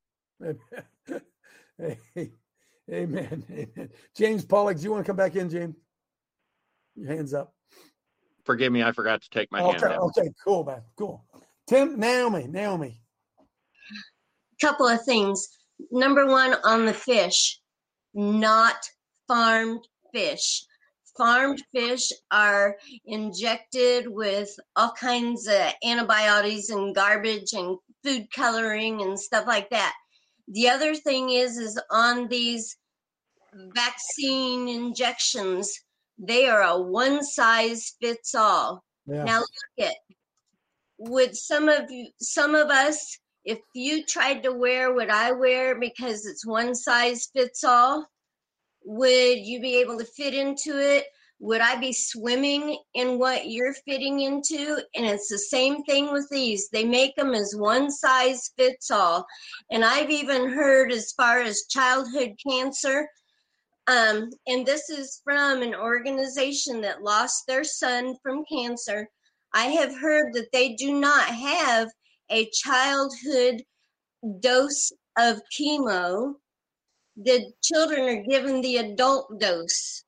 Hey, amen. Amen. James Pollock, do you want to come back in, James? Your hand's up. Forgive me, I forgot to take my hand down. Okay, cool, man. Cool. Naomi. Couple of things. Number one, on the fish, not farmed fish. Farmed fish are injected with all kinds of antibiotics and garbage and food coloring and stuff like that. The other thing is on these vaccine injections, they are a one size fits all. Yeah. Now look at, would some of us, if you tried to wear what I wear because it's one size fits all, would you be able to fit into it? Would I be swimming in what you're fitting into? And it's the same thing with these. They make them as one size fits all. And I've even heard as far as childhood cancer, and this is from an organization that lost their son from cancer. I have heard that they do not have a childhood dose of chemo. The children are given the adult dose.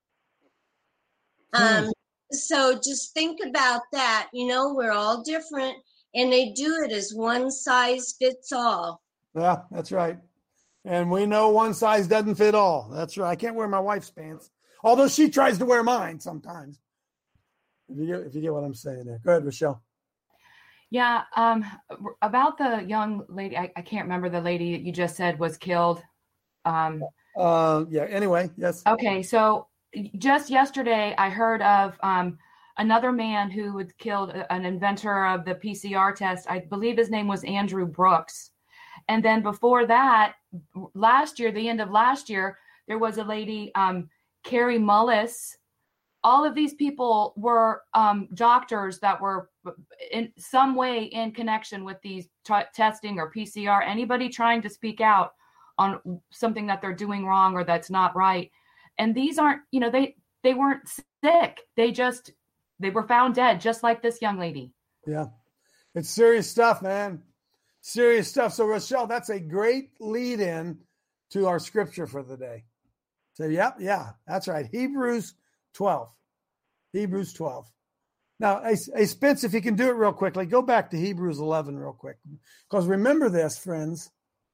So just think about that. You know, we're all different, and they do it as one size fits all. Yeah, that's right. And we know one size doesn't fit all. That's right. I can't wear my wife's pants, although she tries to wear mine sometimes. If you get what I'm saying there. Go ahead, Rochelle. Yeah, about the young lady, I can't remember the lady you just said was killed. Yeah, anyway, yes. Okay, so just yesterday I heard of another man who had killed an inventor of the PCR test. I believe his name was Andrew Brooks. And then before that, last year, the end of last year, there was a lady, Carrie Mullis. All of these people were doctors that were in some way in connection with these testing or PCR. Anybody trying to speak out on something that they're doing wrong or that's not right. And these aren't, they weren't sick. They were found dead, just like this young lady. Yeah. It's serious stuff, man. Serious stuff. So, Rochelle, that's a great lead in to our scripture for the day. So, yeah, that's right. Hebrews 12. Hebrews 12. Now, hey, Spence, if you can do it real quickly, go back to Hebrews 11 real quick. Because remember this, friends.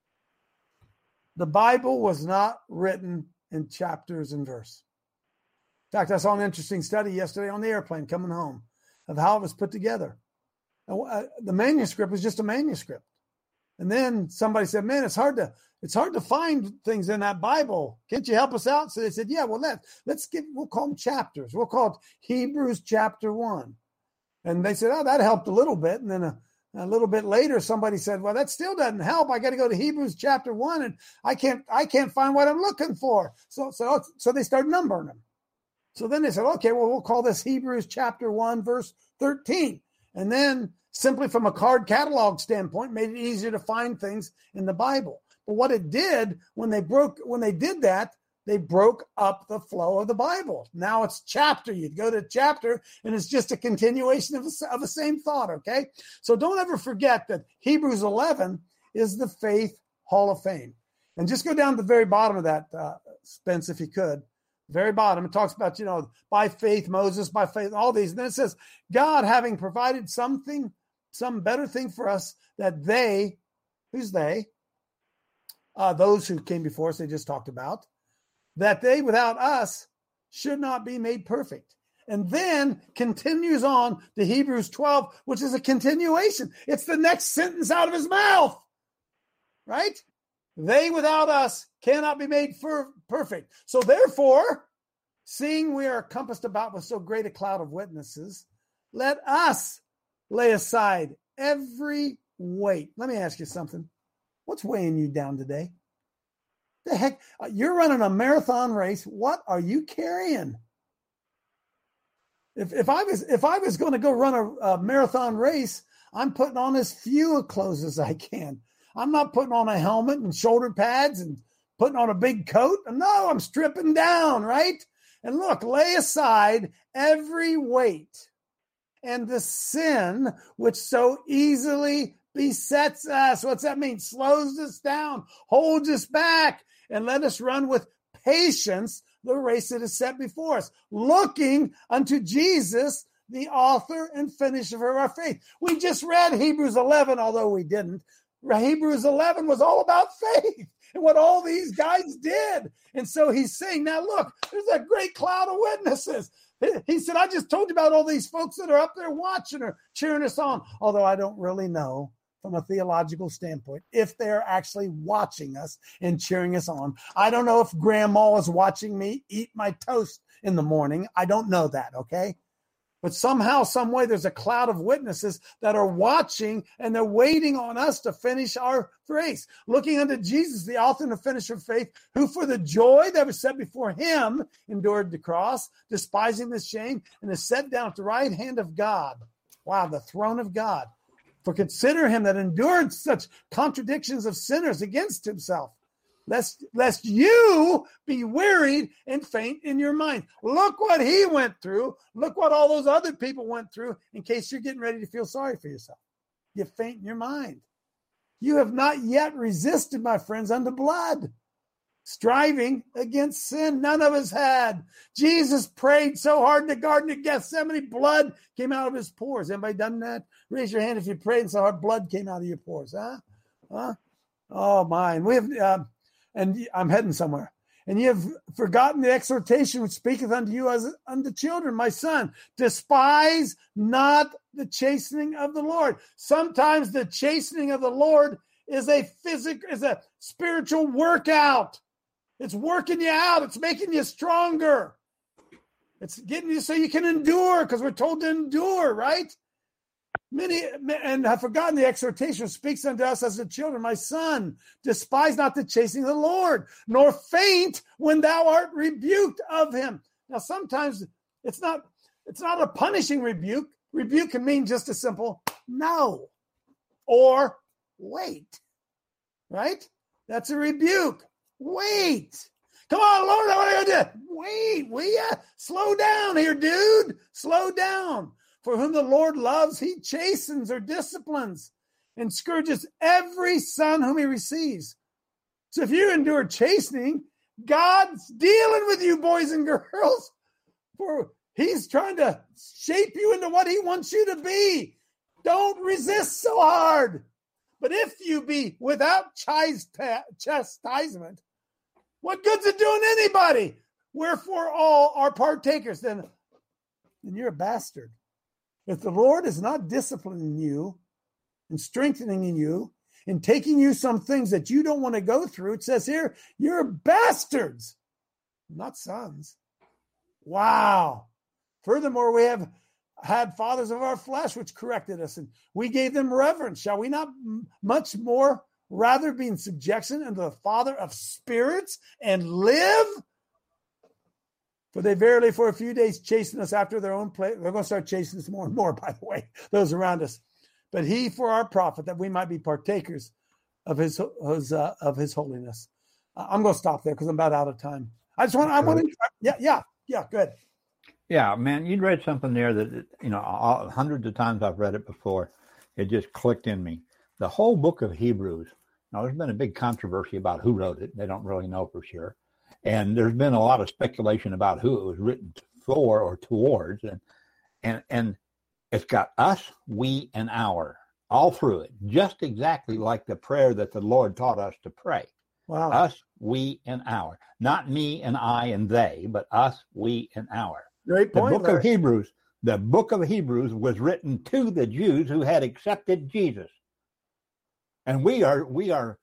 The Bible was not written in chapters and verse. In fact, I saw an interesting study yesterday on the airplane coming home of how it was put together. The manuscript was just a manuscript. And then somebody said, man, it's hard to find things in that Bible. Can't you help us out? So they said, yeah, well, we'll call them chapters. We'll call it Hebrews chapter 1. And they said, oh, that helped a little bit. And then a little bit later, somebody said, well, that still doesn't help. I got to go to Hebrews chapter 1 and I can't find what I'm looking for. So they started numbering them. So then they said, okay, well, we'll call this Hebrews chapter 1, verse 13. And then simply from a card catalog standpoint, made it easier to find things in the Bible. But what it did when they did that, they broke up the flow of the Bible. Now it's chapter. You'd go to chapter, and it's just a continuation of the same thought, okay? So don't ever forget that Hebrews 11 is the Faith Hall of Fame. And just go down to the very bottom of that, Spence, if you could. Very bottom, it talks about, by faith, Moses, by faith, all these. And then it says, God having provided some better thing for us, that they, who's they? Those who came before us, they just talked about, that they without us should not be made perfect. And then continues on to Hebrews 12, which is a continuation. It's the next sentence out of his mouth, right? They without us cannot be made perfect. So therefore, seeing we are compassed about with so great a cloud of witnesses, let us lay aside every weight. Let me ask you something. What's weighing you down today? The heck, you're running a marathon race. What are you carrying? If I was going to go run a marathon race, I'm putting on as few clothes as I can. I'm not putting on a helmet and shoulder pads and putting on a big coat. No, I'm stripping down, right? And look, lay aside every weight and the sin which so easily besets us. What's that mean? Slows us down, holds us back, and let us run with patience the race that is set before us, looking unto Jesus, the author and finisher of our faith. We just read Hebrews 11, although we didn't. Hebrews 11 was all about faith and what all these guys did. And so he's saying, now look, there's a great cloud of witnesses. He said, I just told you about all these folks that are up there watching or cheering us on, although I don't really know from a theological standpoint if they're actually watching us and cheering us on. I don't know if grandma is watching me eat my toast in the morning. I don't know that, okay? But somehow, some way, there's a cloud of witnesses that are watching and they're waiting on us to finish our race. Looking unto Jesus, the author and the finisher of faith, who for the joy that was set before him endured the cross, despising the shame, and is set down at the right hand of God. Wow, the throne of God. For consider him that endured such contradictions of sinners against himself, lest you be wearied and faint in your mind. Look what he went through. Look what all those other people went through in case you're getting ready to feel sorry for yourself. You faint in your mind. You have not yet resisted, my friends, unto blood, striving against sin. None of us had. Jesus prayed so hard in the Garden of Gethsemane, blood came out of his pores. Anybody done that? Raise your hand if you prayed so hard, blood came out of your pores. Huh? Oh, mine. We have... and I'm heading somewhere. And you have forgotten the exhortation which speaketh unto you as unto children, my son. Despise not the chastening of the Lord. Sometimes the chastening of the Lord is a spiritual workout. It's working you out. It's making you stronger. It's getting you so you can endure, because we're told to endure, right? Many and have forgotten the exhortation speaks unto us as the children. My son, despise not the chastening of the Lord, nor faint when thou art rebuked of him. Now, sometimes it's not a punishing rebuke. Rebuke can mean just a simple no or wait, right? That's a rebuke. Wait. Come on, Lord, what are you going to do? Wait, will you? Slow down here, dude. Slow down. For whom the Lord loves, he chastens or disciplines and scourges every son whom he receives. So if you endure chastening, God's dealing with you, boys and girls. For he's trying to shape you into what he wants you to be. Don't resist so hard. But if you be without chastisement, what good's it doing anybody? Wherefore all are partakers. Then you're a bastard. If the Lord is not disciplining you and strengthening in you and taking you some things that you don't want to go through, it says here, you're bastards, not sons. Wow. Furthermore, we have had fathers of our flesh which corrected us, and we gave them reverence. Shall we not much more rather be in subjection unto the Father of spirits and live? For they verily for a few days chasten us after their own place. They're going to start chasing us more and more, by the way, those around us. But he for our profit, that we might be partakers of his holiness. I'm going to stop there because I'm about out of time. Yeah, good. Yeah, man, you'd read something there that, hundreds of times I've read it before. It just clicked in me. The whole book of Hebrews. Now, there's been a big controversy about who wrote it. They don't really know for sure. And there's been a lot of speculation about who it was written for or towards. And it's got us, we, and our all through it, just exactly like the prayer that the Lord taught us to pray. Wow. Us, we, and our. Not me and I and they, but us, we, and our. Great point. The book of Hebrews was written to the Jews who had accepted Jesus. And we are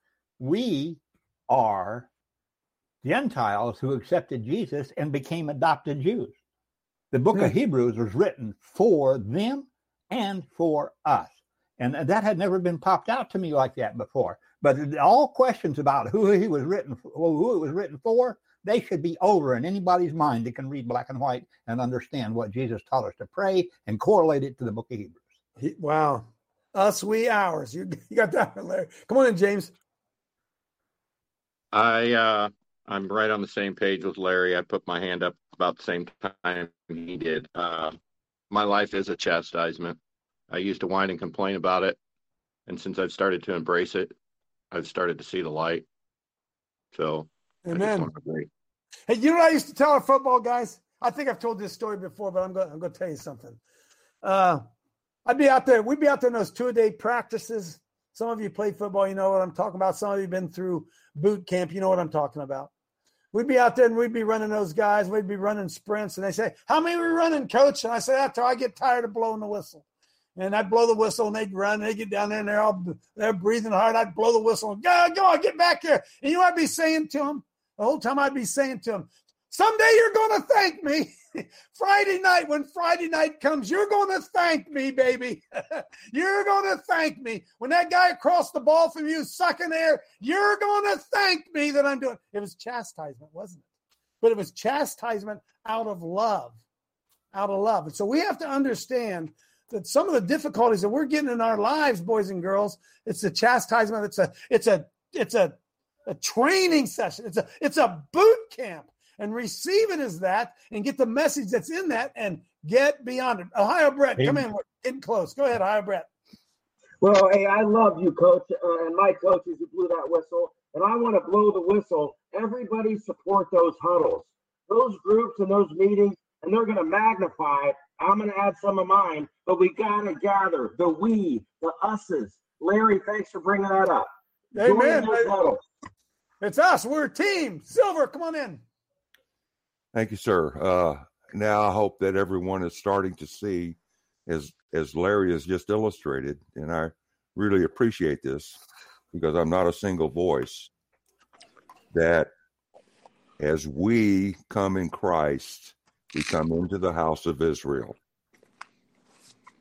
Gentiles who accepted Jesus and became adopted Jews. The book of Hebrews was written for them and for us. And that had never been popped out to me like that before. But all questions about who it was written for, they should be over in anybody's mind that can read black and white and understand what Jesus taught us to pray and correlate it to the book of Hebrews. Wow. Us, we, ours. You got that one, Larry. Come on in, James. I'm right on the same page with Larry. I put my hand up about the same time he did. My life is a chastisement. I used to whine and complain about it. And since I've started to embrace it, I've started to see the light. So, amen. Hey, you know what I used to tell our football guys? I think I've told this story before, but I'm going to tell you something. We'd be out there in those 2-a-day practices. Some of you play football, you know what I'm talking about. Some of you have been through boot camp, you know what I'm talking about. We'd be out there and we'd be running those guys. We'd be running sprints. And they say, how many are we running, coach? And I say, after I get tired of blowing the whistle. And I'd blow the whistle and they'd run. And they'd get down there and they're breathing hard. I'd blow the whistle and go on, get back here. And you know what I'd be saying to them? The whole time I'd be saying to them, someday you're going to thank me. Friday night, when Friday night comes, you're going to thank me, baby. You're going to thank me. When that guy across the ball from you sucking air, you're going to thank me that I'm doing. It was chastisement, wasn't it? But it was chastisement out of love. Out of love. And so we have to understand that some of the difficulties that we're getting in our lives, boys and girls, it's a chastisement. It's a training session. It's a boot camp. And receive it as that and get the message that's in that and get beyond it. Ohio Brett, come in. We're getting close. Go ahead, Ohio Brett. Well, hey, I love you, Coach, and my coaches who blew that whistle. And I want to blow the whistle. Everybody support those huddles, those groups and those meetings, and they're going to magnify it. I'm going to add some of mine, but we got to gather the we, the us's. Larry, thanks for bringing that up. Amen. It's us. We're a team. Silver, come on in. Thank you, sir. Now I hope that everyone is starting to see, as Larry has just illustrated, and I really appreciate this because I'm not a single voice, that as we come in Christ, we come into the house of Israel.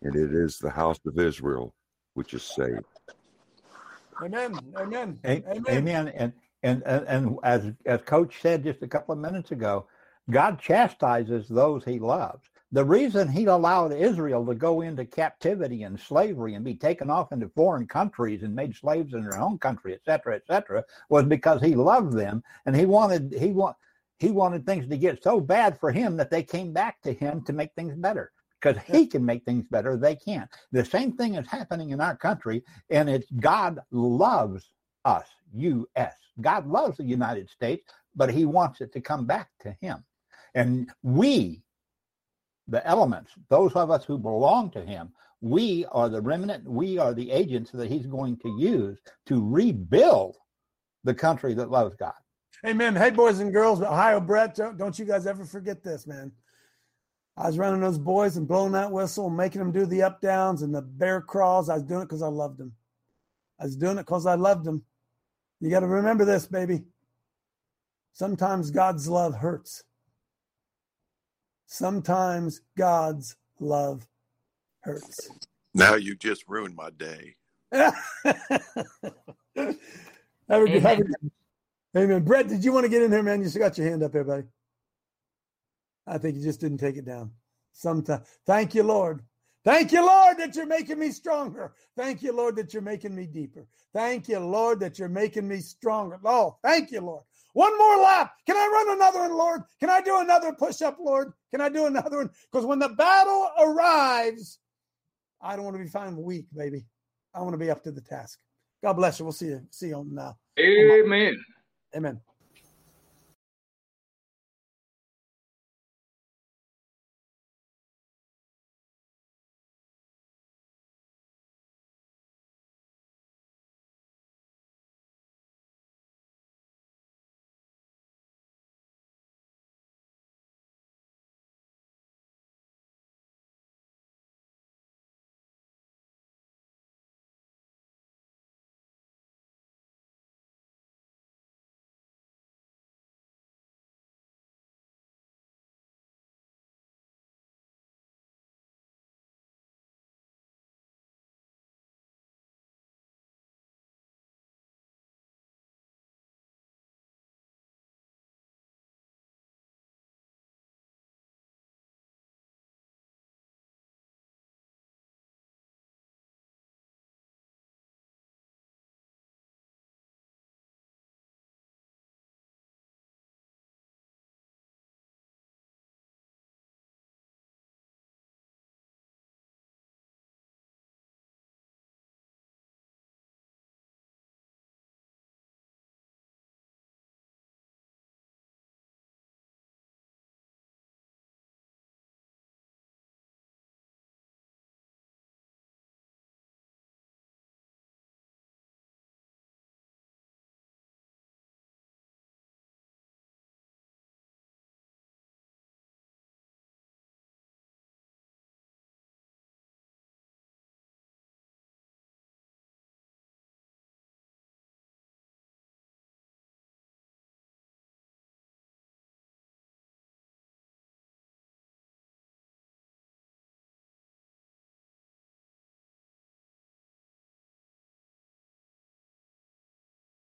and it is the house of Israel which is saved. Amen. Amen. Amen. And as Coach said just a couple of minutes ago, God chastises those he loves. The reason he allowed Israel to go into captivity and slavery and be taken off into foreign countries and made slaves in their own country, et cetera, was because he loved them, and he wanted things to get so bad for him that they came back to him to make things better. Because he can make things better, they can't. The same thing is happening in our country, and it's God loves us, U.S. God loves the United States, but he wants it to come back to him. And we, the elements, those of us who belong to him, we are the remnant, we are the agents that he's going to use to rebuild the country that loves God. Amen. Hey, boys and girls, Ohio Brett, don't you guys ever forget this, man. I was running those boys and blowing that whistle and making them do the up downs and the bear crawls. I was doing it because I loved them. I was doing it because I loved them. You got to remember this, baby. Sometimes God's love hurts. Sometimes God's love hurts. Now you just ruined my day. Amen. Brett, did you want to get in here, man? You still got your hand up here, buddy. I think you just didn't take it down. Sometimes. Thank you, Lord. Thank you, Lord, that you're making me stronger. Thank you, Lord, that you're making me deeper. Thank you, Lord, that you're making me stronger. Oh, thank you, Lord. One more lap. Can I run another one, Lord? Can I do another push-up, Lord? Can I do another one? Because when the battle arrives, I don't want to be found weak, baby. I want to be up to the task. God bless you. We'll see you on now. Amen. Amen.